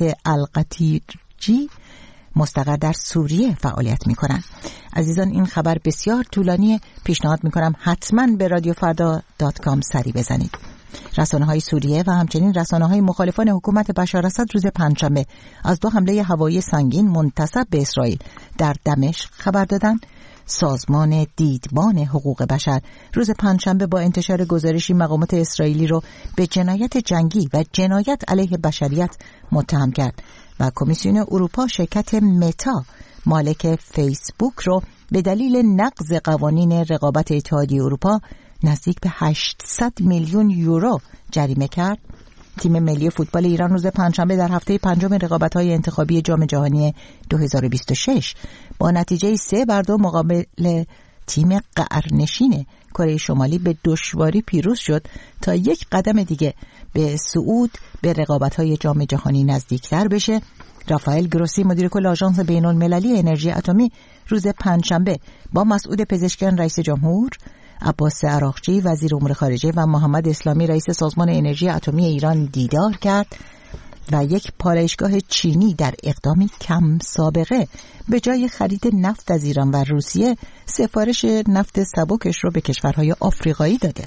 القتیجی مستقر در سوریه فعالیت می کنند. عزیزان این خبر بسیار طولانی، پیشنهاد می کنم حتما به رادیو فردا دات کام سری بزنید. رسانه های سوریه و همچنین رسانه های مخالفان حکومت بشار اسد روز پنجشنبه از دو حمله هوایی سنگین منتسب به اسرائیل در دمشق خبر دادند. سازمان دیدبان حقوق بشر روز پنجشنبه با انتشار گزارشی مقامات اسرائیلی رو به جنایت جنگی و جنایت علیه بشریت متهم کرد و کمیسیون اروپا شرکت متا مالک فیسبوک رو به دلیل نقض قوانین رقابت اتحادیه اروپا نزدیک به هشتصد میلیون یورو جریمه کرد. تیم ملی فوتبال ایران روز پنجشنبه در هفته پنجم رقابت‌های انتخابی جام جهانی دو هزار و بیست و شش با نتیجه سه بر دو مقابل تیم قعرنشین کره شمالی به دشواری پیروز شد تا یک قدم دیگه به صعود به رقابت‌های جام جهانی نزدیکتر بشه. رافائل گروسی مدیر کل آژانس بین‌المللی انرژی اتمی روز پنجشنبه با مسعود پزشکیان رئیس جمهور، عباس عراقچی وزیر امور خارجه و محمد اسلامی رئیس سازمان انرژی اتمی ایران دیدار کرد و یک پالایشگاه چینی در اقدامی کم سابقه به جای خرید نفت از ایران و روسیه سفارش نفت سبکش رو به کشورهای آفریقایی داده.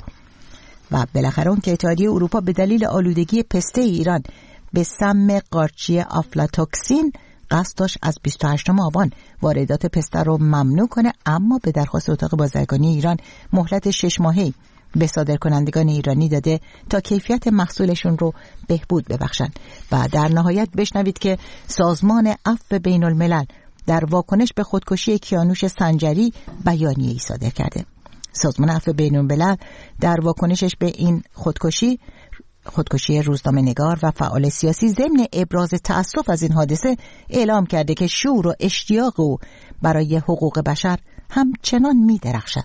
و بالاخره اون که اتحادیه اروپا به دلیل آلودگی پسته ایران به سم قارچی آفلاتوکسین قصد داشت از بیست و هشتم آبان واردات پسته رو ممنوع کنه، اما به درخواست اتاق بازرگانی ایران مهلت شش ماهه‌ای به صادرکنندگان ایرانی داده تا کیفیت محصولشون رو بهبود ببخشن. و در نهایت بشنوید که سازمان عفو بین الملل در واکنش به خودکشی کیانوش سنجری بیانیه‌ای صادر کرده. سازمان عفو بین الملل در واکنشش به این خودکشی خودکشی روزنامه‌نگار و فعال سیاسی ضمن ابراز تأسف از این حادثه اعلام کرده که شور و اشتیاق او برای حقوق بشر همچنان می‌درخشد.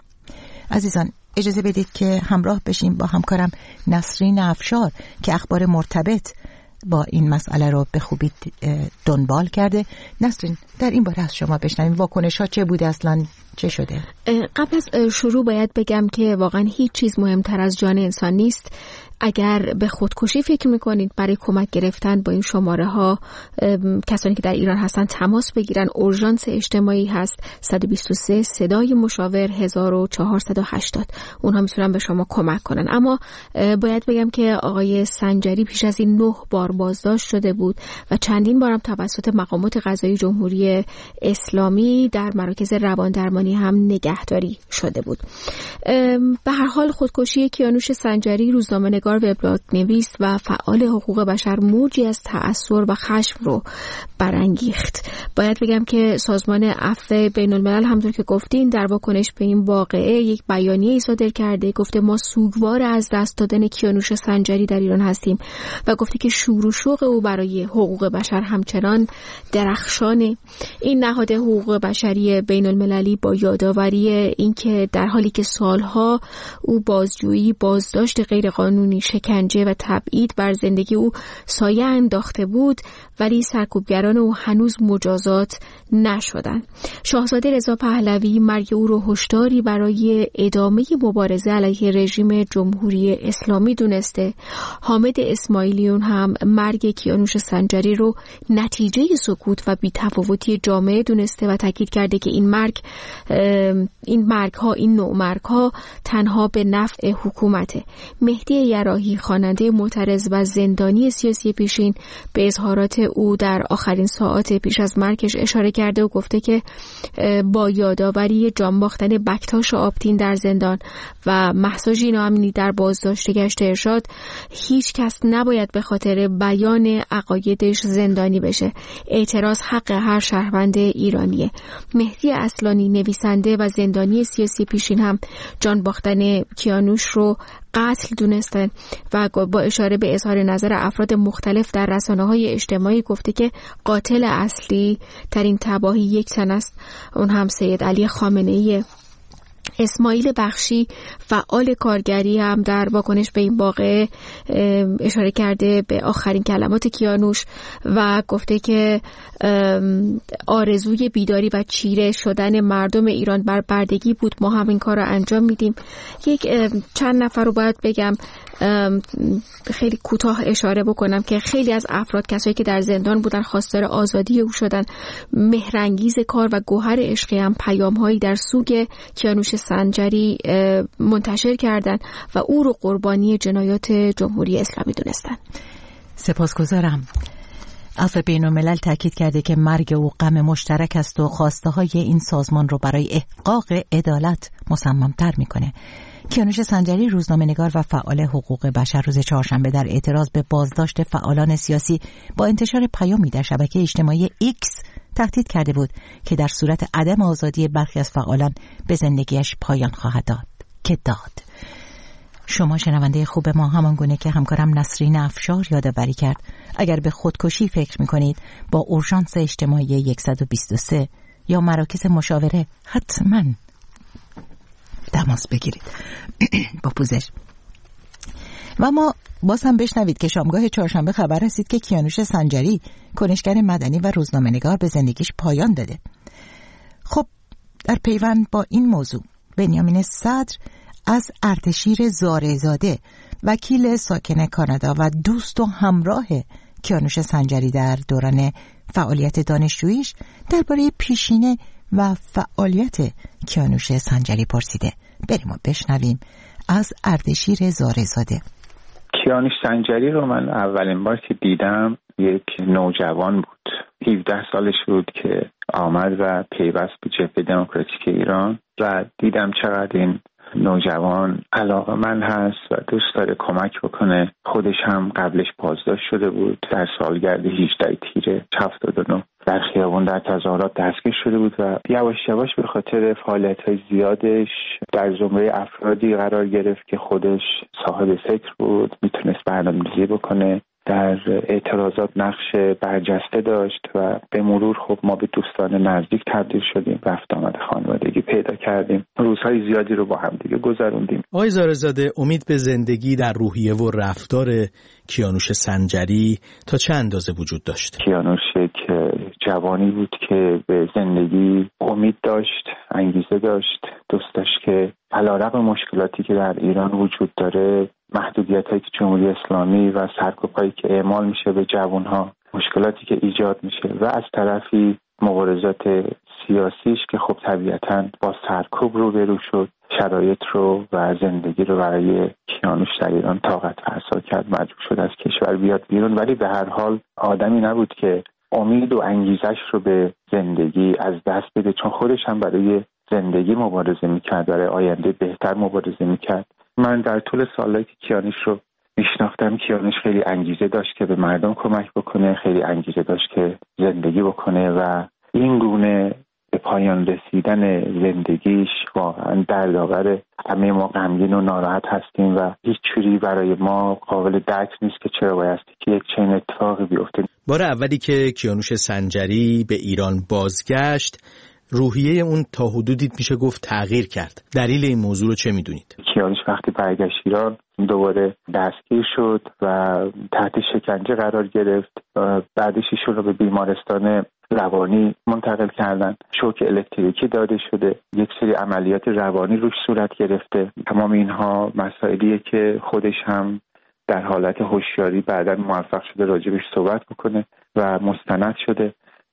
عزیزان اجازه بدید که همراه بشیم با همکارم نسرین افشار که اخبار مرتبط با این مسئله رو به خوبی دنبال کرده. نسرین در این باره از شما بشنویم واکنش‌ها چه بوده، اصلاً چه شده؟ قبل از شروع باید بگم که واقعاً هیچ چیز مهمتر از جان انسان نیست. اگر به خودکشی فکر میکنید برای کمک گرفتن با این شماره ها کسانی که در ایران هستن تماس بگیرن. اورژانس اجتماعی هست صد و بیست و سه، صدای مشاور هزار و چهارصد و هشتاد. اونها میتونن به شما کمک کنن. اما باید بگم که آقای سنجری پیش از این نه بار بازداشت شده بود و چندین بارم توسط مقامات قضایی جمهوری اسلامی در مراکز روان درمانی هم نگهداری شده بود. به هر حال خودکشی کیانوش سنجری روزنامه وبلاگ نویس و فعال حقوق بشر موجی از تأثر و خشم رو برانگیخت. باید بگم که سازمان عفو بین الملل همونطور که گفتین در واکنش به این واقعه یک بیانیه صادر کرده، گفته ما سوگوار از دست دادن کیانوش سنجری در ایران هستیم و گفته که شور و شوق او برای حقوق بشر همچنان درخشانه. این نهاد حقوق بشری بین المللی با یادآوری اینکه در حالی که سالها او بازجویی، بازداشت غیرقانونی، شکنجه و تبعید بر زندگی او سایه انداخته بود، ولی سرکوبگران او هنوز مجازات نشدند. شاهزاده رضا پهلوی مرگ او رو هشداری برای ادامه مبارزه علیه رژیم جمهوری اسلامی دونسته. حامد اسماعیلیون هم مرگ کیانوش سنجری رو نتیجه سکوت و بی‌تفاوتی جامعه دونسته و تاکید کرده که این مرگ این مرگ ها، این نوع مرگ ها تنها به نفع حکومته. مهدی یراحی، خواننده معترض و زندانی سیاسی پیشین، به اظهارات او در آخرین ساعات پیش از مرگش اشاره کرده و گفته که با یادآوری جان باختن بکتاش آبتین در زندان و مهسا ژینا امینی در بازداشت گشت ارشاد، هیچ کس نباید به خاطر بیان عقایدش زندانی بشه. اعتراض حق هر شهروند ایرانیه. مهدی اصلانی، نویسنده و زندانی سیاسی پیشین، هم جان باختن کیانوش رو قتل دونستن و با اشاره به اظهار نظر افراد مختلف در رسانه‌های اجتماعی گفته که قاتل اصلی در این تباهی یک تن است، اون هم سید علی خامنه‌ای. اسماعیل بخشی، فعال کارگری، هم در واکنش به این واقعه اشاره کرده به آخرین کلمات کیانوش و گفته که آرزوی بیداری و چیره شدن مردم ایران بر بردگی بود، ما هم این کار رو انجام میدیم. یک چند نفر رو باید بگم، خیلی کوتاه اشاره بکنم که خیلی از افراد، کسایی که در زندان بودن، خواستار آزادی او شدن. مهرانگیز کار و گوهر عشقی هم پیام‌هایی در سوگ کیانوش سنجری منتشر کردند و او رو قربانی جنایات جمهوری اسلامی دونستن. سپاسگزارم. عفو بین الملل تاکید کرده که مرگ او غم مشترک است و خواسته های این سازمان رو برای احقاق عدالت مصمم‌تر میکنه. کیانوش سنجری، روزنامه‌نگار و فعال حقوق بشر، روز چهارشنبه در اعتراض به بازداشت فعالان سیاسی با انتشار پیامی در شبکه اجتماعی ایکس تهدید کرده بود که در صورت عدم آزادی برخی از فعالان به زندگیش پایان خواهد داد که داد. شما شنونده خوب ما، همان گونه که همکارم نسرین افشار یادآوری کرد، اگر به خودکشی فکر می‌کنید با اورژانس اجتماعی صد و بیست و سه یا مراکز مشاوره حتماً تماس بگیرید با پوزش. و ما باز هم بشنوید که شامگاه چهارشنبه خبر رسید که کیانوش سنجری، کنشگر مدنی و روزنامه‌نگار، به زندگیش پایان داده. خب در پیوند با این موضوع بنیامین صدر از اردشیر زارعزاده، وکیل ساکن کانادا و دوست و همراه کیانوش سنجری در دوران فعالیت دانشجوییش، درباره پیشینه و فعالیت کیانوش سنجری پرسیده. بریم و بشنویم از اردشیر زارعزاده. کیانوش سنجری رو من اولین بار که دیدم یک نوجوان بود، هفده سالش بود که آمد و پیوست به جبهه دموکراتیک ایران و دیدم چقدر این نوجوان علاقه‌مند هست و دوست داره کمک بکنه. خودش هم قبلش بازداشت شده بود، در سالگرد هجده تیر هفتاد و نه در خیابان در تظاهرات دستگیر شده بود و یواش یواش به خاطر فعالیت‌های زیادش در زمره افرادی قرار گرفت که خودش صاحب فکر بود، میتونست برنامه‌ریزی بکنه، در اعتراضات نقش برجسته داشت و به مرور خب ما به دوستان نزدیک تبدیل شدیم، رفت آمد خانوادگی پیدا کردیم، روزهای زیادی رو با هم دیگه گذروندیم. آقای زارعزاده، امید به زندگی در روحیه و رفتار کیانوش سنجری تا چه اندازه وجود داشت؟ کیانوش یک جوانی بود که به زندگی امید داشت، انگیزه داشت، دوست داشت که علیرغم مشکلاتی که در ایران وجود داره، محدودیت‌هایی که جمهوری اسلامی و سرکوب‌هایی که اعمال میشه به جوان‌ها، مشکلاتی که ایجاد میشه و از طرفی مبارزات سیاسیش که خب طبیعتاً با سرکوب روبرو شد، شرایط رو و زندگی رو برای کیانوش در ایران طاقت فرسا کرد، مجبور شد از کشور بیاد بیرون. ولی به هر حال آدمی نبود که امید و انگیزش رو به زندگی از دست بده، چون خودش هم برای زندگی مبارزه میکرد، برای آینده بهتر مبارزه میکرد. من در طول سالایی که کیانوش رو میشناختم، کیانوش خیلی انگیزه داشت که به مردم کمک بکنه، خیلی انگیزه داشت که زندگی بکنه و این گونه به پایان رسیدن زندگیش واقعا دردآور. همه ما غمگین و ناراحت هستیم و هیچ چیزی برای ما قابل درک نیست که چرا باید که یک چنین اتفاقی بیفته. بار اولی که کیانوش سنجری به ایران بازگشت، روحیه اون تا حدودی میشه گفت تغییر کرد. دلیل این موضوع رو چه میدونید؟ کیانوش وقتی برگشت ایران دوباره دستگیر شد و تحت شکنجه قرار گرفت. بعدش ایشون رو به بیمارستان روانی منتقل کردن، شوک الکتریکی داده شده، یک سری عملیات روانی روش صورت گرفته. تمام اینها مسائلیه که خودش هم در حالت هوشیاری بعداً موفق شده راجبش صحبت بکنه و مستند شده.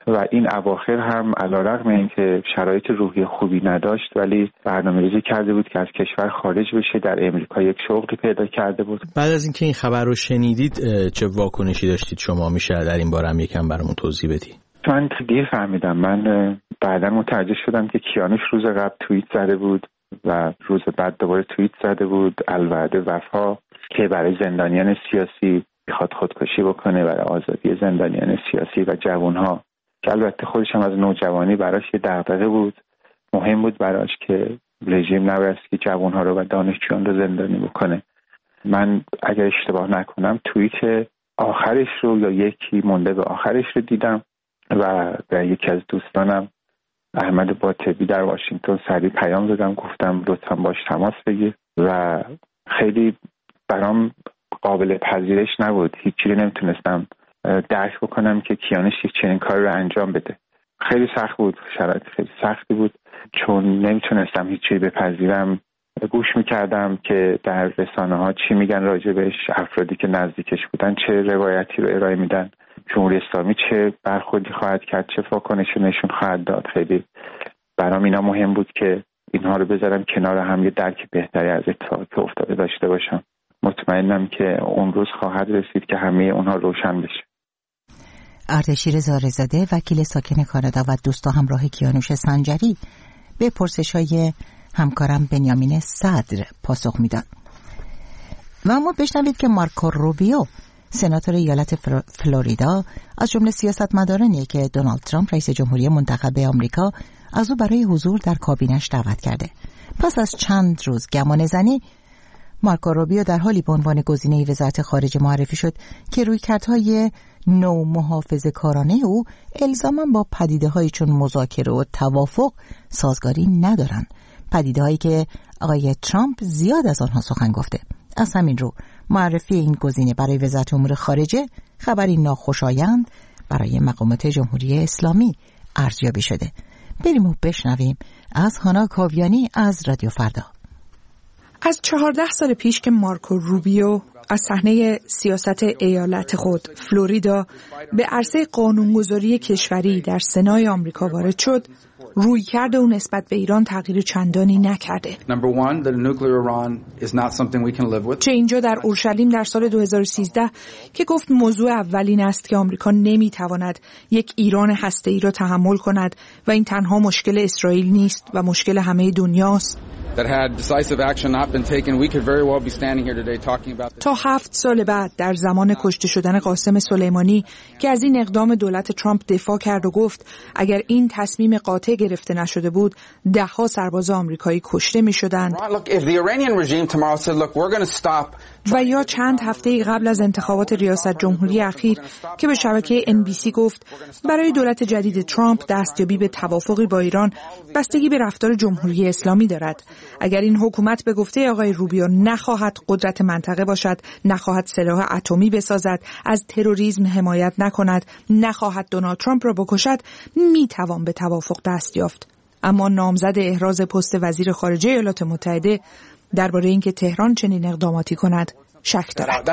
و این اواخر هم علیرغم اینکه شرایط روحی خوبی نداشت ولی برنامه‌ریزی کرده بود که از کشور خارج بشه. در امریکا یک شغلی پیدا کرده بود. بعد از اینکه این خبر رو شنیدید چه واکنشی داشتید شما؟ میشه در این باره هم یکم برامون توضیح بدی؟ من دیر فهمیدم. من بعدا متوجه شدم که کیانوش روز قبل توییت زده بود و روز بعد دوباره توییت زده بود الوعد وفا که برای زندانیان سیاسی میخواد خودکشی بکنه، برای آزادی زندانیان سیاسی و جوانها که البته خودش هم از نوجوانی براش یه دغدغه بود. مهم بود براش که رژیم نباید که جوانها رو و دانشجویان رو زندانی بکنه. من اگر اشتباه نکنم توییت آخرش رو یا یکی مونده به آخرش رو دیدم و به یکی از دوستانم احمد باطبی در واشنگتن سریع پیام دادم، گفتم لطفاً باش تماس بگیر و خیلی برام قابل پذیرش نبود. هیچی نمیتونستم درک بکنم که کیانوش یک چنین کاری رو انجام بده. خیلی سخت بود، شرایط خیلی سختی بود چون نمیتونستم هیچی بپذیرم. گوش میکردم که در رسانه ها چی میگن راجبش، افرادی که نزدیکش بودن چه روایتی رو ارائه میدن، جمهوری اسلامی چه برخوردی خواهد کرد، چه واکنشی نشون خواهد داد. خیلی برام اینا مهم بود که اینها رو بذارم کنار هم، یه درک بهتری از اتفاقی که افتاده داشته باشم. مطمئنم که اون روز خواهد رسید که همه اونها روشن بشه. اردشیر زارزاده وکیل ساکن کانادا و دوستا همراه کیانوش سنجری به پرسش‌های همکارم بنیامین صدر پاسخ میداد. و اما بشنوید که مارکو روبیو سناتور ایالت فلوریدا از جمله سیاستمدارانی که دونالد ترامپ رئیس جمهوری منتخب آمریکا از او برای حضور در کابینش دعوت کرده. پس از چند روز گمانه‌زنی مارکو روبیو در حالی به عنوان گزینه وزارت خارجه معرفی شد که رویکردهای نو محافظه‌کارانه او الزاما با پدیده‌هایی چون مذاکره و توافق سازگاری ندارند، پدیده‌هایی که آقای ترامپ زیاد از آنها سخن گفته. از همین رو معرفی این گزینه برای وزارت امور خارجه خبری ناخوشایند برای مقامات جمهوری اسلامی ارزیابی شده. بریم و بشنویم از هانا کاویانی از رادیو فردا. از چهارده سال پیش که مارکو روبیو از صحنه سیاست ایالت خود فلوریدا به عرصه قانونگذاری کشوری در سنای آمریکا وارد شد، رویکرد او نسبت به ایران تغییر چندانی نکرده. چه اینجا در اورشلیم در سال دو هزار و سیزده که گفت موضوع اولین است که آمریکا نمیتواند یک ایران هسته‌ای را تحمل کند و این تنها مشکل اسرائیل نیست و مشکل همه دنیاست. تا هفت سال بعد در زمان کشته شدن قاسم سلیمانی که از این اقدام دولت ترامپ دفاع کرد و گفت اگر این تصمیم قاطع گرفته نشده بود ده‌ها سرباز آمریکایی کشته می‌شدند. و یا چند هفته قبل از انتخابات ریاست جمهوری اخیر که به شبکه ان بی سی گفت برای دولت جدید ترامپ دستیابی به توافقی با ایران بستگی به رفتار جمهوری اسلامی دارد. اگر این حکومت به گفته آقای روبیو نخواهد قدرت منطقه باشد، نخواهد سلاح اتمی بسازد، از تروریسم حمایت نکند، نخواهد دونالد ترامپ را بکشد، میتوان به توافق دست یافت. اما نامزد احراز پست وزیر خارجه ایالات متحده درباره اینکه تهران چنین اقداماتی کند شک دارد.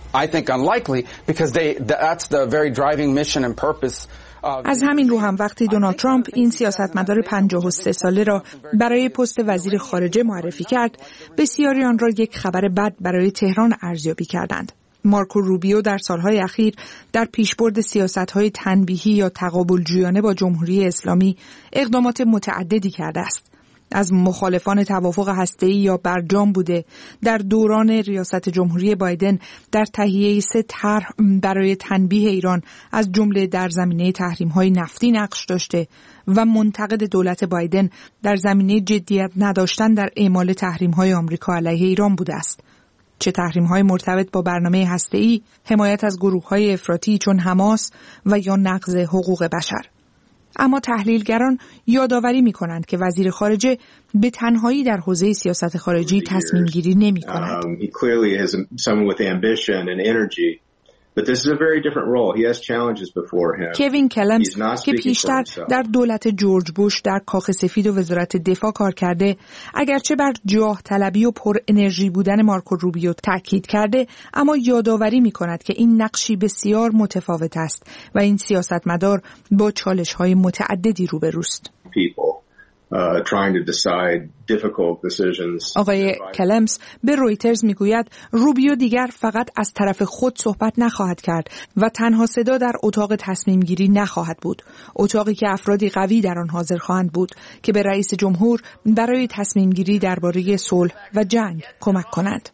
از همین رو هم وقتی دونالد ترامپ این سیاستمدار پنجاه و سه ساله را برای پست وزیر خارجه معرفی کرد، بسیاری آن را یک خبر بد برای تهران ارزیابی کردند. مارکو روبیو در سالهای اخیر در پیشبرد سیاست‌های تنبیهی یا تقابلجویانه با جمهوری اسلامی اقدامات متعددی کرده است. از مخالفان توافق هسته‌ای یا برجام بوده، در دوران ریاست جمهوری بایدن در تهیه سه طرح برای تنبیه ایران از جمله در زمینه تحریم‌های نفتی نقش داشته و منتقد دولت بایدن در زمینه جدیت نداشتن در اعمال تحریم‌های آمریکا علیه ایران بوده است. چه تحریم‌های مرتبط با برنامه هسته‌ای، حمایت از گروه‌های افراطی چون حماس و یا نقض حقوق بشر. اما تحلیلگران یادآوری می‌کنند که وزیر خارجه به تنهایی در حوزه سیاست خارجی تصمیم گیری نمی‌کند. But this is a very different role. He has challenges before him. کوین کلمز که پیشتر در دولت جورج بوش در کاخ سفید و وزارت دفاع کار کرده، اگرچه بر جاه طلبی و پر انرژی بودن مارکو روبیو تاکید کرده، اما یادآوری می‌کند که این نقشی بسیار متفاوت است و این سیاستمدار با چالش‌های متعددی روبروست. Uh, trying to decide difficult decisions. آقای کلمز به رویترز میگوید روبیو دیگر فقط از طرف خود صحبت نخواهد کرد و تنها صدا در اتاق تصمیم گیری نخواهد بود. اتاقی که افرادی قوی در آن حاضر خواهند بود که به رئیس جمهور برای تصمیم گیری درباره صلح و جنگ کمک کنند.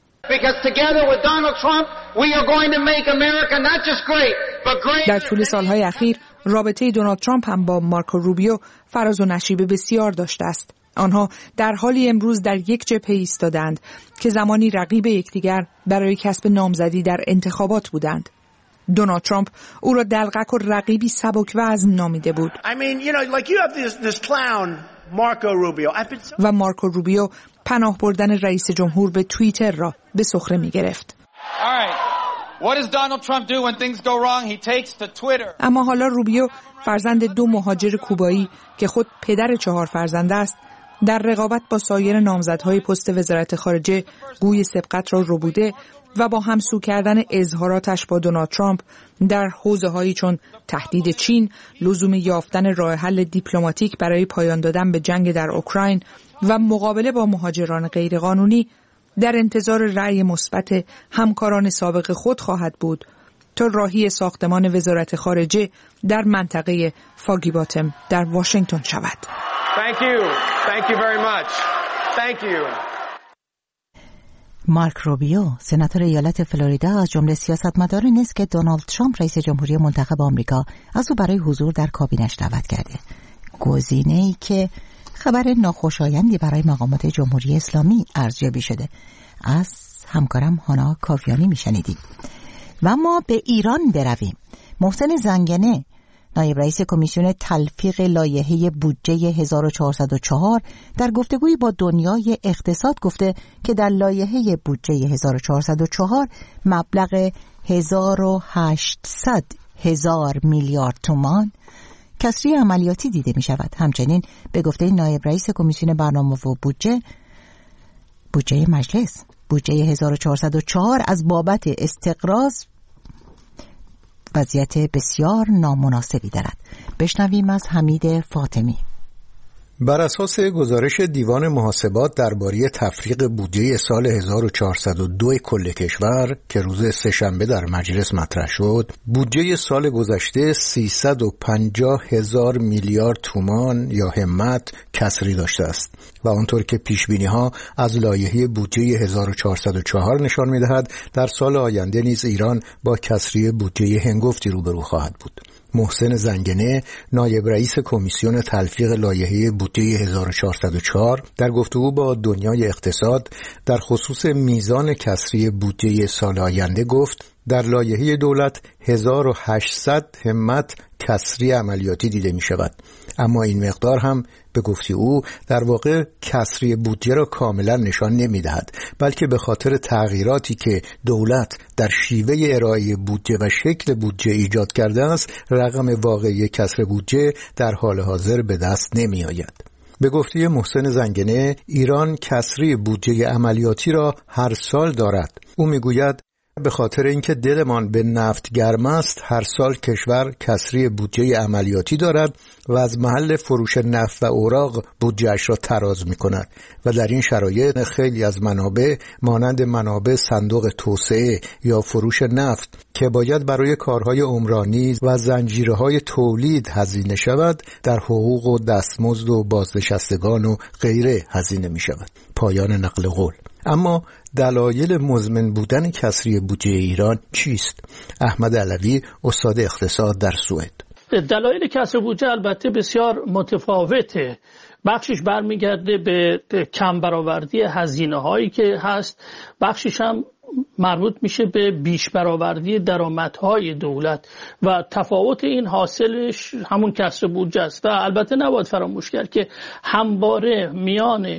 در طول سالهای اخیر رابطه دونالد ترامپ هم با مارکو روبیو فراز و نشیب بسیار داشته است. آنها در حالی امروز در یک جبهه ایستادند که زمانی رقیب یکدیگر برای کسب نامزدی در انتخابات بودند. دونالد ترامپ او را دلقک و رقیبی سبک وزن نامیده بود. I mean, you know, like you have this, this clown, Marco Rubio. been... و مارکو روبیو پناه بردن رئیس جمهور به توییتر را به سخره می گرفت. What does Donald Trump do when things go wrong? He takes to Twitter. اما حالا روبیو فرزند دو مهاجر کوبایی که خود پدر چهار فرزند است، در رقابت با سایر نامزدهای پست وزارت خارجه گوی سبقت را ربوده و با همسو کردن اظهاراتش با دونالد ترامپ در حوزه‌هایی چون تهدید چین، لزوم یافتن راه حل دیپلماتیک برای پایان دادن به جنگ در اوکراین و مقابله با مهاجران غیرقانونی در انتظار رأی مثبت همکاران سابق خود خواهد بود تا راهی ساختمان وزارت خارجه در منطقه فاگی باتم در واشنگتن شود. Thank you. Thank you very much. Thank you. مارک روبیو، سناتور ایالت فلوریدا، از جمله سیاستمدارانی نیست که دونالد ترامپ رئیس جمهوری منتخب آمریکا از او برای حضور در کابینش دعوت کرده. گزینه‌ای که خبر ناخوشایندی برای مقامات جمهوری اسلامی ارزیابی شده. از همکارم هانا کاویانی میشنیدیم. و ما به ایران برویم. محسن زنگنه، نایب رئیس کمیسیون تلفیق لایحه بودجه هزار و چهارصد و چهار، در گفتگویی با دنیای اقتصاد گفته که در لایحه بودجه هزار و چهارصد و چهار مبلغ هزار و هشتصد هزار میلیارد تومان کسری عملیاتی دیده می شود. همچنین به گفته نایب رئیس کمیسیون برنامه و بودجه بودجه مجلس بودجه هزار و چهارصد و چهار از بابت استقراض وضعیت بسیار نامناسبی دارد. بشنویم از حمید فاطمی. بر اساس گزارش دیوان محاسبات درباره تفریق بودجه سال هزار و چهارصد و دو کل کشور که روز سه‌شنبه در مجلس مطرح شد، بودجه سال گذشته سیصد و پنجاه هزار میلیارد تومان یا همت کسری داشته است و آنطور که پیشبینی‌ها از لایحه بودجه هزار و چهارصد و چهار نشان می‌دهد در سال آینده نیز ایران با کسری بودجه هنگفتی روبرو خواهد بود. محسن زنگنه، نایب رئیس کمیسیون تلفیق لایحه بودجه هزار و چهارصد و چهار، در گفتگو با دنیای اقتصاد در خصوص میزان کسری بودجه سال آینده گفت در لایحه دولت هزار و هشتصد همت کسری عملیاتی دیده می شود، اما این مقدار هم به گفته او در واقع کسری بودجه را کاملا نشان نمی دهد، بلکه به خاطر تغییراتی که دولت در شیوه ارائه بودجه و شکل بودجه ایجاد کرده است، رقم واقعی کسر بودجه در حال حاضر به دست نمی آید. به گفته محسن زنگنه، ایران کسری بودجه عملیاتی را هر سال دارد. او می گوید به خاطر اینکه دلمان به نفت گرم است، هر سال کشور کسری بودجه عملیاتی دارد و از محل فروش نفت و اوراق بودجه‌اش را تراز می‌کند و در این شرایط خیلی از منابع مانند منابع صندوق توسعه یا فروش نفت که باید برای کارهای عمرانی و زنجیرهای تولید هزینه شود، در حقوق و دستمزد و بازنشستگان و غیره هزینه می‌شود. پایان نقل قول. اما دلایل مزمن بودن کسری بودجه ایران چیست؟ احمد علوی، استاد اقتصاد در سوئد. دلایل کسر بودجه البته بسیار متفاوته. بخشش برمیگرده به کم برآوردی هزینه هایی که هست، بخشش هم مربوط میشه به بیش برآوردی درآمدهای دولت و تفاوت این حاصلش همون کسر بودجه است. و البته نباید فراموش کرد که همواره میان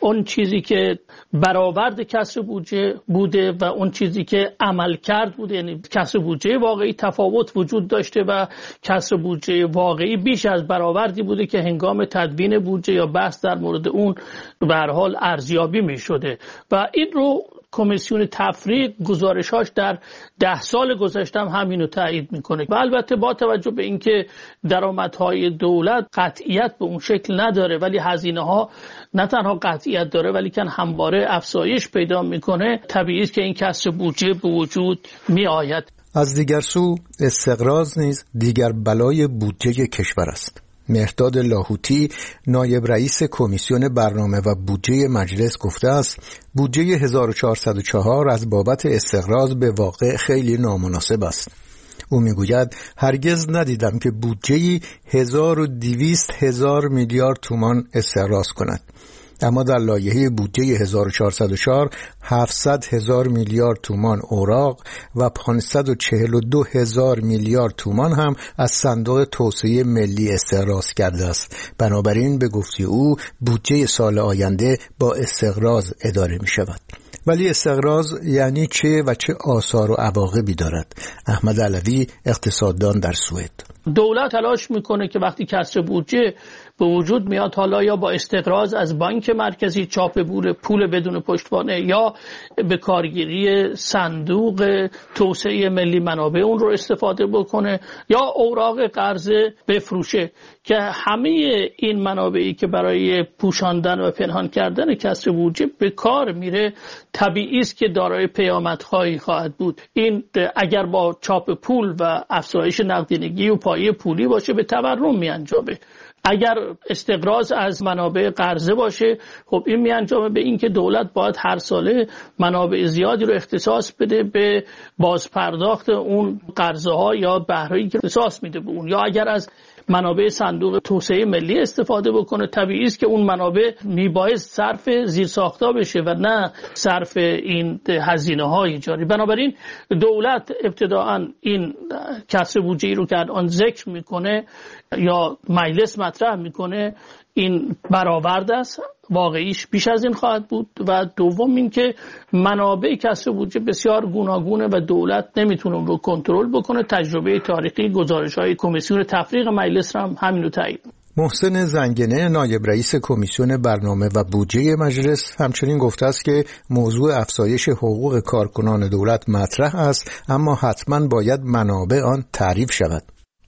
اون چیزی که برآورد کسر بودجه بوده و اون چیزی که عمل کرد بوده، یعنی کسر بودجه واقعی تفاوت وجود داشته و کسر بودجه واقعی بیش از برآوردی بوده که هنگام تدوین بودجه یا بحث در مورد اون به هر حال ارزیابی می شده و این رو کمیسیون تفریق گزارشاش در ده سال گذشته هم همینو تایید میکنه و البته با توجه به اینکه درآمدهای دولت قطعیت به اون شکل نداره ولی هزینه ها نه تنها قطعیت داره ولی که همواره افزایش پیدا میکنه، طبیعی است که این کسر بودجه به وجود می آید. از دیگر سو استقراض نیز دیگر بلای بودجه کشور است. مهرداد لاهوتی نایب رئیس کمیسیون برنامه و بودجه مجلس گفته است بودجه هزار و چهارصد و چهار از بابت استقراض به واقع خیلی نامناسب است. او میگوید هرگز ندیدم که بودجه‌ای هزار و دویست هزار میلیارد تومان استقراض کند، اما در لایحه بودجه هزار و چهارصد و چهار هفتصد هزار میلیارد تومان اوراق و پانصد و چهل و دو هزار میلیارد تومان هم از صندوق توسعه ملی استقراض کرده است. بنابراین به گفته او بودجه سال آینده با استقراض اداره می شود. ولی استقراض یعنی چه و چه آثار و عواقبی دارد؟ احمد علوی اقتصاددان در سوئد: دولت تلاش میکنه که وقتی کسر بودجه به وجود میاد حالا یا با استقراض از بانک مرکزی چاپ پول پول بدون پشتوانه یا به کارگیری صندوق توسعه ملی منابع اون رو استفاده بکنه یا اوراق قرضه بفروشه که همه این منابعی که برای پوشاندن و پنهان کردن کسر بودجه به کار میره طبیعی است که دارای پیامدهایی خواهد بود. این اگر با چاپ پول و افزایش نقدینگی و پایه پولی باشه به تورم می انجامه. اگر استقراض از منابع قرضه باشه خب این می انجامه به این که دولت باید هر ساله منابع زیادی رو اختصاص بده به بازپرداخت اون قرضه ها یا بهره‌ای که اختصاص میده به اون، یا اگر از منابع صندوق توسعه ملی استفاده بکنه طبیعی است که اون منابع میبایست صرف زیرساخت‌ها بشه و نه صرف این هزینه‌های جاری. بنابراین دولت ابتداعاً این کسر بودجه‌ای رو که الان ذکر میکنه یا مجلس مطرح میکنه این برآورد است، واقعیش بیش از این خواهد بود و دوم این که منابع کسر بودجه بسیار گوناگونه و دولت نمیتونه اون رو کنترل بکنه. تجربه تاریخی گزارش‌های کمیسیون تفریق مجلس هم همین رو تایید. محسن زنگنه نایب رئیس کمیسیون برنامه و بودجه مجلس همچنین گفته است که موضوع افزایش حقوق کارکنان دولت مطرح است اما حتما باید منابع آن تعریف شود.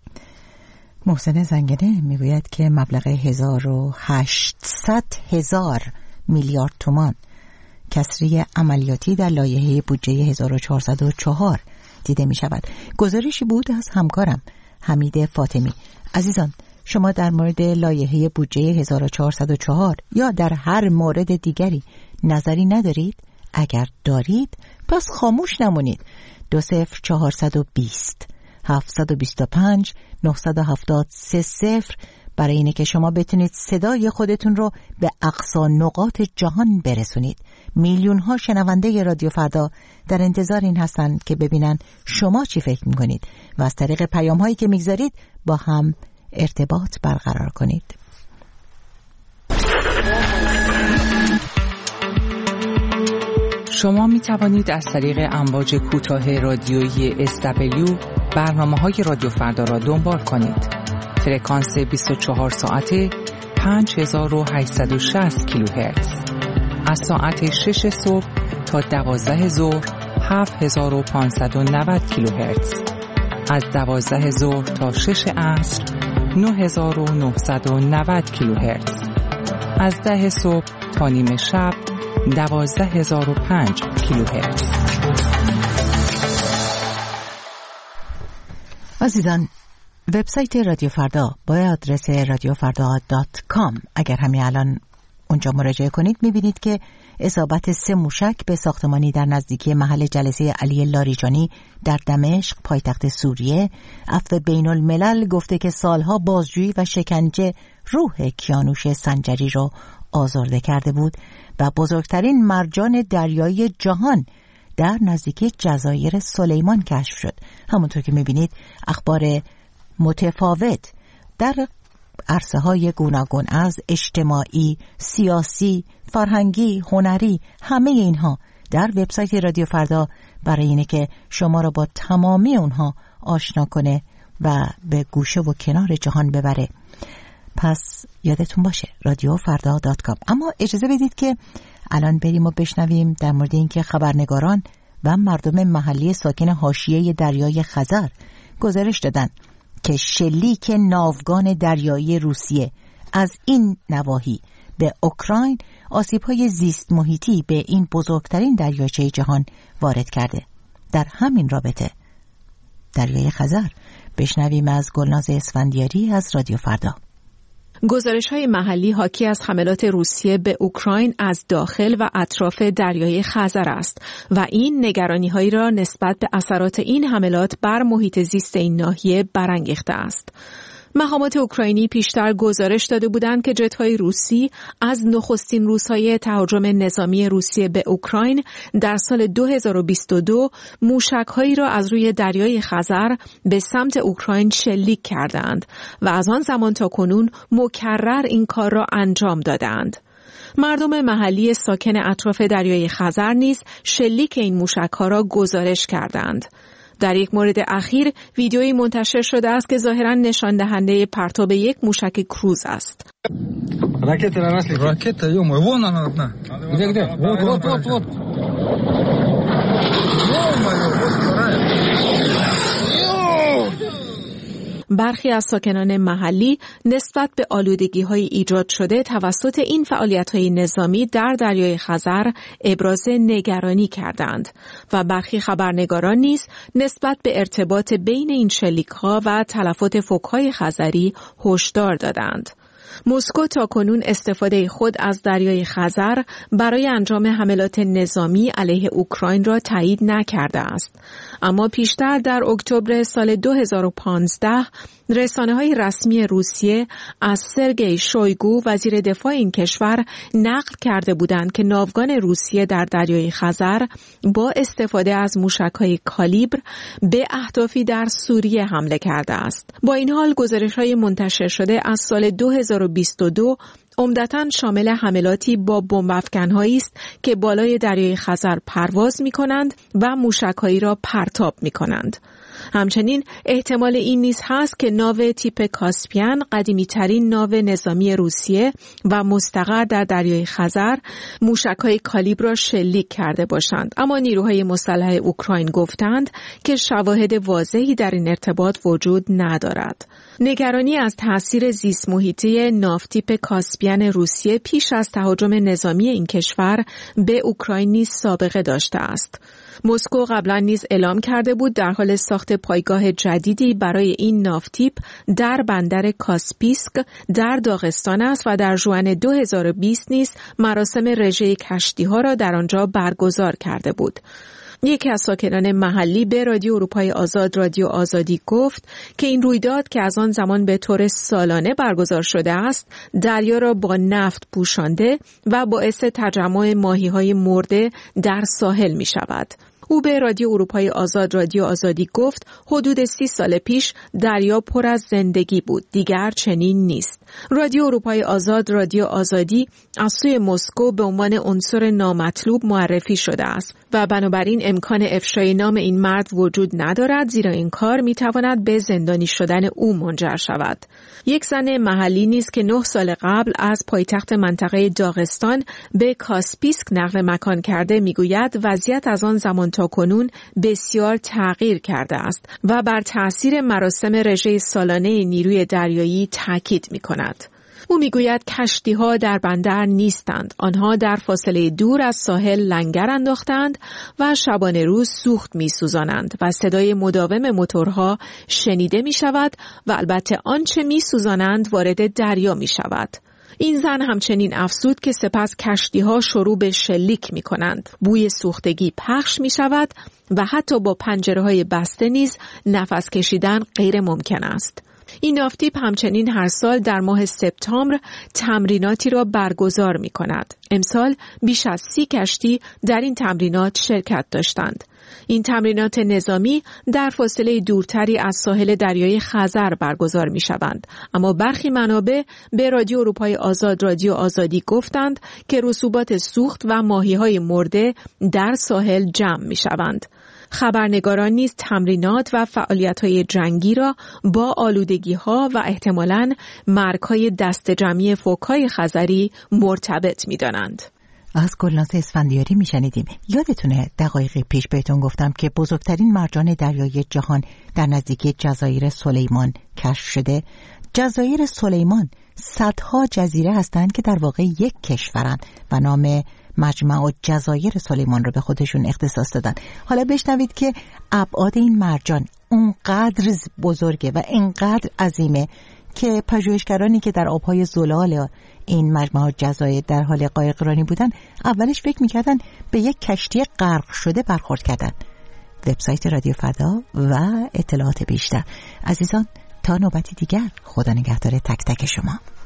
محسن زنگنه میگوید که مبلغ هزار و هشتصد هزار میلیارد تومان کسری عملیاتی در لایحه بودجه هزار و چهارصد و چهار دیده می شود. گزارشی بود از همکارم حمید فاطمی. عزیزان، شما در مورد لایحه بودجه هزار و چهارصد و چهار یا در هر مورد دیگری نظری ندارید؟ اگر دارید پس خاموش نمونید. دو صفر چهارصد و بیست هفتصد و بیست و پنج نهصد و هفتاد سه صفر برای اینه که شما بتونید صدای خودتون رو به اقصا نقاط جهان برسونید. میلیون ها شنونده رادیو فردا در انتظار این هستن که ببینن شما چی فکر میکنید و از طریق پیام هایی که میگذارید با هم ارتباط برقرار کنید. شما می توانید از طریق امواج کوتاه رادیویی اس دبلیو برنامه‌های رادیو فردا را دنبال کنید. فرکانس بیست و چهار ساعته پنج هزار و هشتصد و شصت کیلوهرتز. از ساعت شش صبح تا دوازده ظهر هفت هزار و پانصد و نود کیلوهرتز. از دوازده ظهر تا شش عصر نه هزار و نهصد و نود کیلوهرتز. از ده صبح تا نیم شب دوازده هزار و پنج کیلوهرتز. عزیزان، وبسایت رادیو فردا با آدرس رادیو فردا دات کام اگر همین الان اونجا مراجعه کنید میبینید که اصابت سه موشک به ساختمانی در نزدیکی محل جلسه علی لاریجانی در دمشق پایتخت سوریه، عفو بین الملل گفته که سالها بازجویی و شکنجه روح کیانوش سنجری رو آزرده کرده بود و بزرگترین مرجان دریایی جهان در نزدیکی جزایر سلیمان کشف شد. همونطور که میبینید اخبار متفاوت در عرصه های گوناگون از اجتماعی، سیاسی، فرهنگی، هنری، همه اینها در وبسایت رادیو فردا برای اینه که شما را با تمامی اونها آشنا کنه و به گوشه و کنار جهان ببره. پس یادتون باشه رادیو فردا دات کام. اما اجازه بدید که الان بریم و بشنویم در مورد اینکه خبرنگاران و مردم محلی ساکن حاشیه دریای خزر گزارش دادن که شلیک ناوگان دریایی روسیه از این نواحی به اوکراین آسیب‌های زیست محیطی به این بزرگترین دریاچه جهان وارد کرده. در همین رابطه دریای خزر بشنویم از گلناز اسفندیاری از رادیو فردا. گزارش‌های محلی حاکی از حملات روسیه به اوکراین از داخل و اطراف دریای خزر است و این نگرانی‌هایی را نسبت به اثرات این حملات بر محیط زیست این ناحیه برانگیخته است. مقامات اوکراینی پیشتر گزارش داده بودند که جت‌های روسی از نخستین روزهای تهاجم نظامی روسیه به اوکراین در سال دو هزار و بیست و دو موشک‌هایی را از روی دریای خزر به سمت اوکراین شلیک کردند و از آن زمان تا کنون مکرر این کار را انجام دادند. مردم محلی ساکن اطراف دریای خزر نیز شلیک این موشک‌ها را گزارش کردند. در یک مورد اخیر ویدیویی منتشر شده است که ظاهراً نشان دهنده پرتاب یک موشک کروز است. راکت راست راکت یوم وون انا نه گده گده وات وات وات برخی از ساکنان محلی نسبت به آلودگی‌های ایجاد شده توسط این فعالیت‌های نظامی در دریای خزر ابراز نگرانی کردند و برخی خبرنگاران نیز نسبت به ارتباط بین این شلیک‌ها و تلفات فوک‌های خزری هشدار دادند. مسکو تاکنون استفاده خود از دریای خزر برای انجام حملات نظامی علیه اوکراین را تایید نکرده است. اما پیشتر در اکتبر سال دو هزار و پانزده رسانه‌های رسمی روسیه از سرگئی شویگو وزیر دفاع این کشور نقل کرده بودند که ناوگان روسیه در دریای خزر با استفاده از موشک‌های کالیبر به اهدافی در سوریه حمله کرده است. با این حال گزارش‌های منتشر شده از سال دو هزار و بیست و دو عمدتاً شامل حملاتی با بمب افکن‌هایی است که بالای دریای خزر پرواز می‌کنند و موشک‌هایی را پرتاب می‌کنند. همچنین احتمال این نیز هست که ناو تیپ کاسپیان قدیمی‌ترین ناو نظامی روسیه و مستقر در دریای خزر موشک‌های کالیبر را شلیک کرده باشند، اما نیروهای مسلح اوکراین گفتند که شواهد واضحی در این ارتباط وجود ندارد. نگرانی از تأثیر زیست محیطی ناو تیپ کاسپیان روسیه پیش از تهاجم نظامی این کشور به اوکراین نیز سابقه داشته است. مسکو قبلا نیز اعلام کرده بود در حال ساخت پایگاه جدیدی برای این ناوتیپ در بندر کاسپیسک در داغستان است و در ژوئن دو هزار و بیست نیز مراسم رژه کشتی‌ها را در آنجا برگزار کرده بود. یکی از ساکنان محلی به رادیو اروپای آزاد رادیو آزادی گفت که این رویداد که از آن زمان به طور سالانه برگزار شده است دریا را با نفت پوشانده و باعث تجمع ماهی‌های مرده در ساحل می شود. او به رادیو اروپای آزاد رادیو آزادی گفت حدود سی سال پیش دریا پر از زندگی بود، دیگر چنین نیست. رادیو اروپای آزاد رادیو آزادی از سوی مسکو به عنوان عنصر نامطلوب معرفی شده است و بنابراین امکان افشای نام این مرد وجود ندارد، زیرا این کار میتواند به زندانی شدن او منجر شود. یک زن محلی نیز که نه سال قبل از پایتخت منطقه داغستان به کاسپیسک نقل مکان کرده میگوید وضعیت از آن زمان تا کنون بسیار تغییر کرده است و بر تأثیر مراسم رژه سالانه نیروی دریایی تاکید می‌کند. او میگوید کشتی‌ها در بندر نیستند. آنها در فاصله دور از ساحل لنگر انداختند و شبانه روز سوخت می‌سوزانند و صدای مداوم موتورها شنیده می‌شود و البته آنچه می‌سوزانند وارد دریا می‌شود. این زن همچنین افزود که سپس کشتی‌ها شروع به شلیک می‌کنند. بوی سوختگی پخش می‌شود و حتی با پنجره‌های بسته نیز نفس کشیدن غیر ممکن است. این ناوتیپ همچنین هر سال در ماه سپتامبر تمریناتی را برگزار می کند. امسال بیش از سی کشتی در این تمرینات شرکت داشتند. این تمرینات نظامی در فاصله دورتری از ساحل دریای خزر برگزار می شوند، اما برخی منابع به رادیو اروپای آزاد رادیو آزادی گفتند که رسوبات سوخت و ماهی‌های مرده در ساحل جمع می شوند. خبرنگاران نیز تمرینات و فعالیت‌های جنگی را با آلودگی‌ها و احتمالاً مرگ‌های دست جمعی فوک‌های خزری مرتبط می‌دانند. از گلناز اسفندیاری میشنیدیم. یادتونه دقایقی پیش بهتون گفتم که بزرگترین مرجان دریایی جهان در نزدیکی جزایر سلیمان کشف شده. جزایر سلیمان صدها جزیره هستند که در واقع یک کشورند و نام مجمع جزایر سلیمان رو به خودشون اختصاص دادن. حالا بشنوید که ابعاد این مرجان اونقدر بزرگه و اینقدر عظیمه که پژوهشگرانی که در آبهای زلال این مجمع جزایر در حال قایقرانی بودن اولش فکر میکردن به یک کشتی غرق شده برخورد کردن. وبسایت رادیو فردا و اطلاعات بیشتر. عزیزان تا نوبتی دیگر، خدا نگهدار تک تک شما.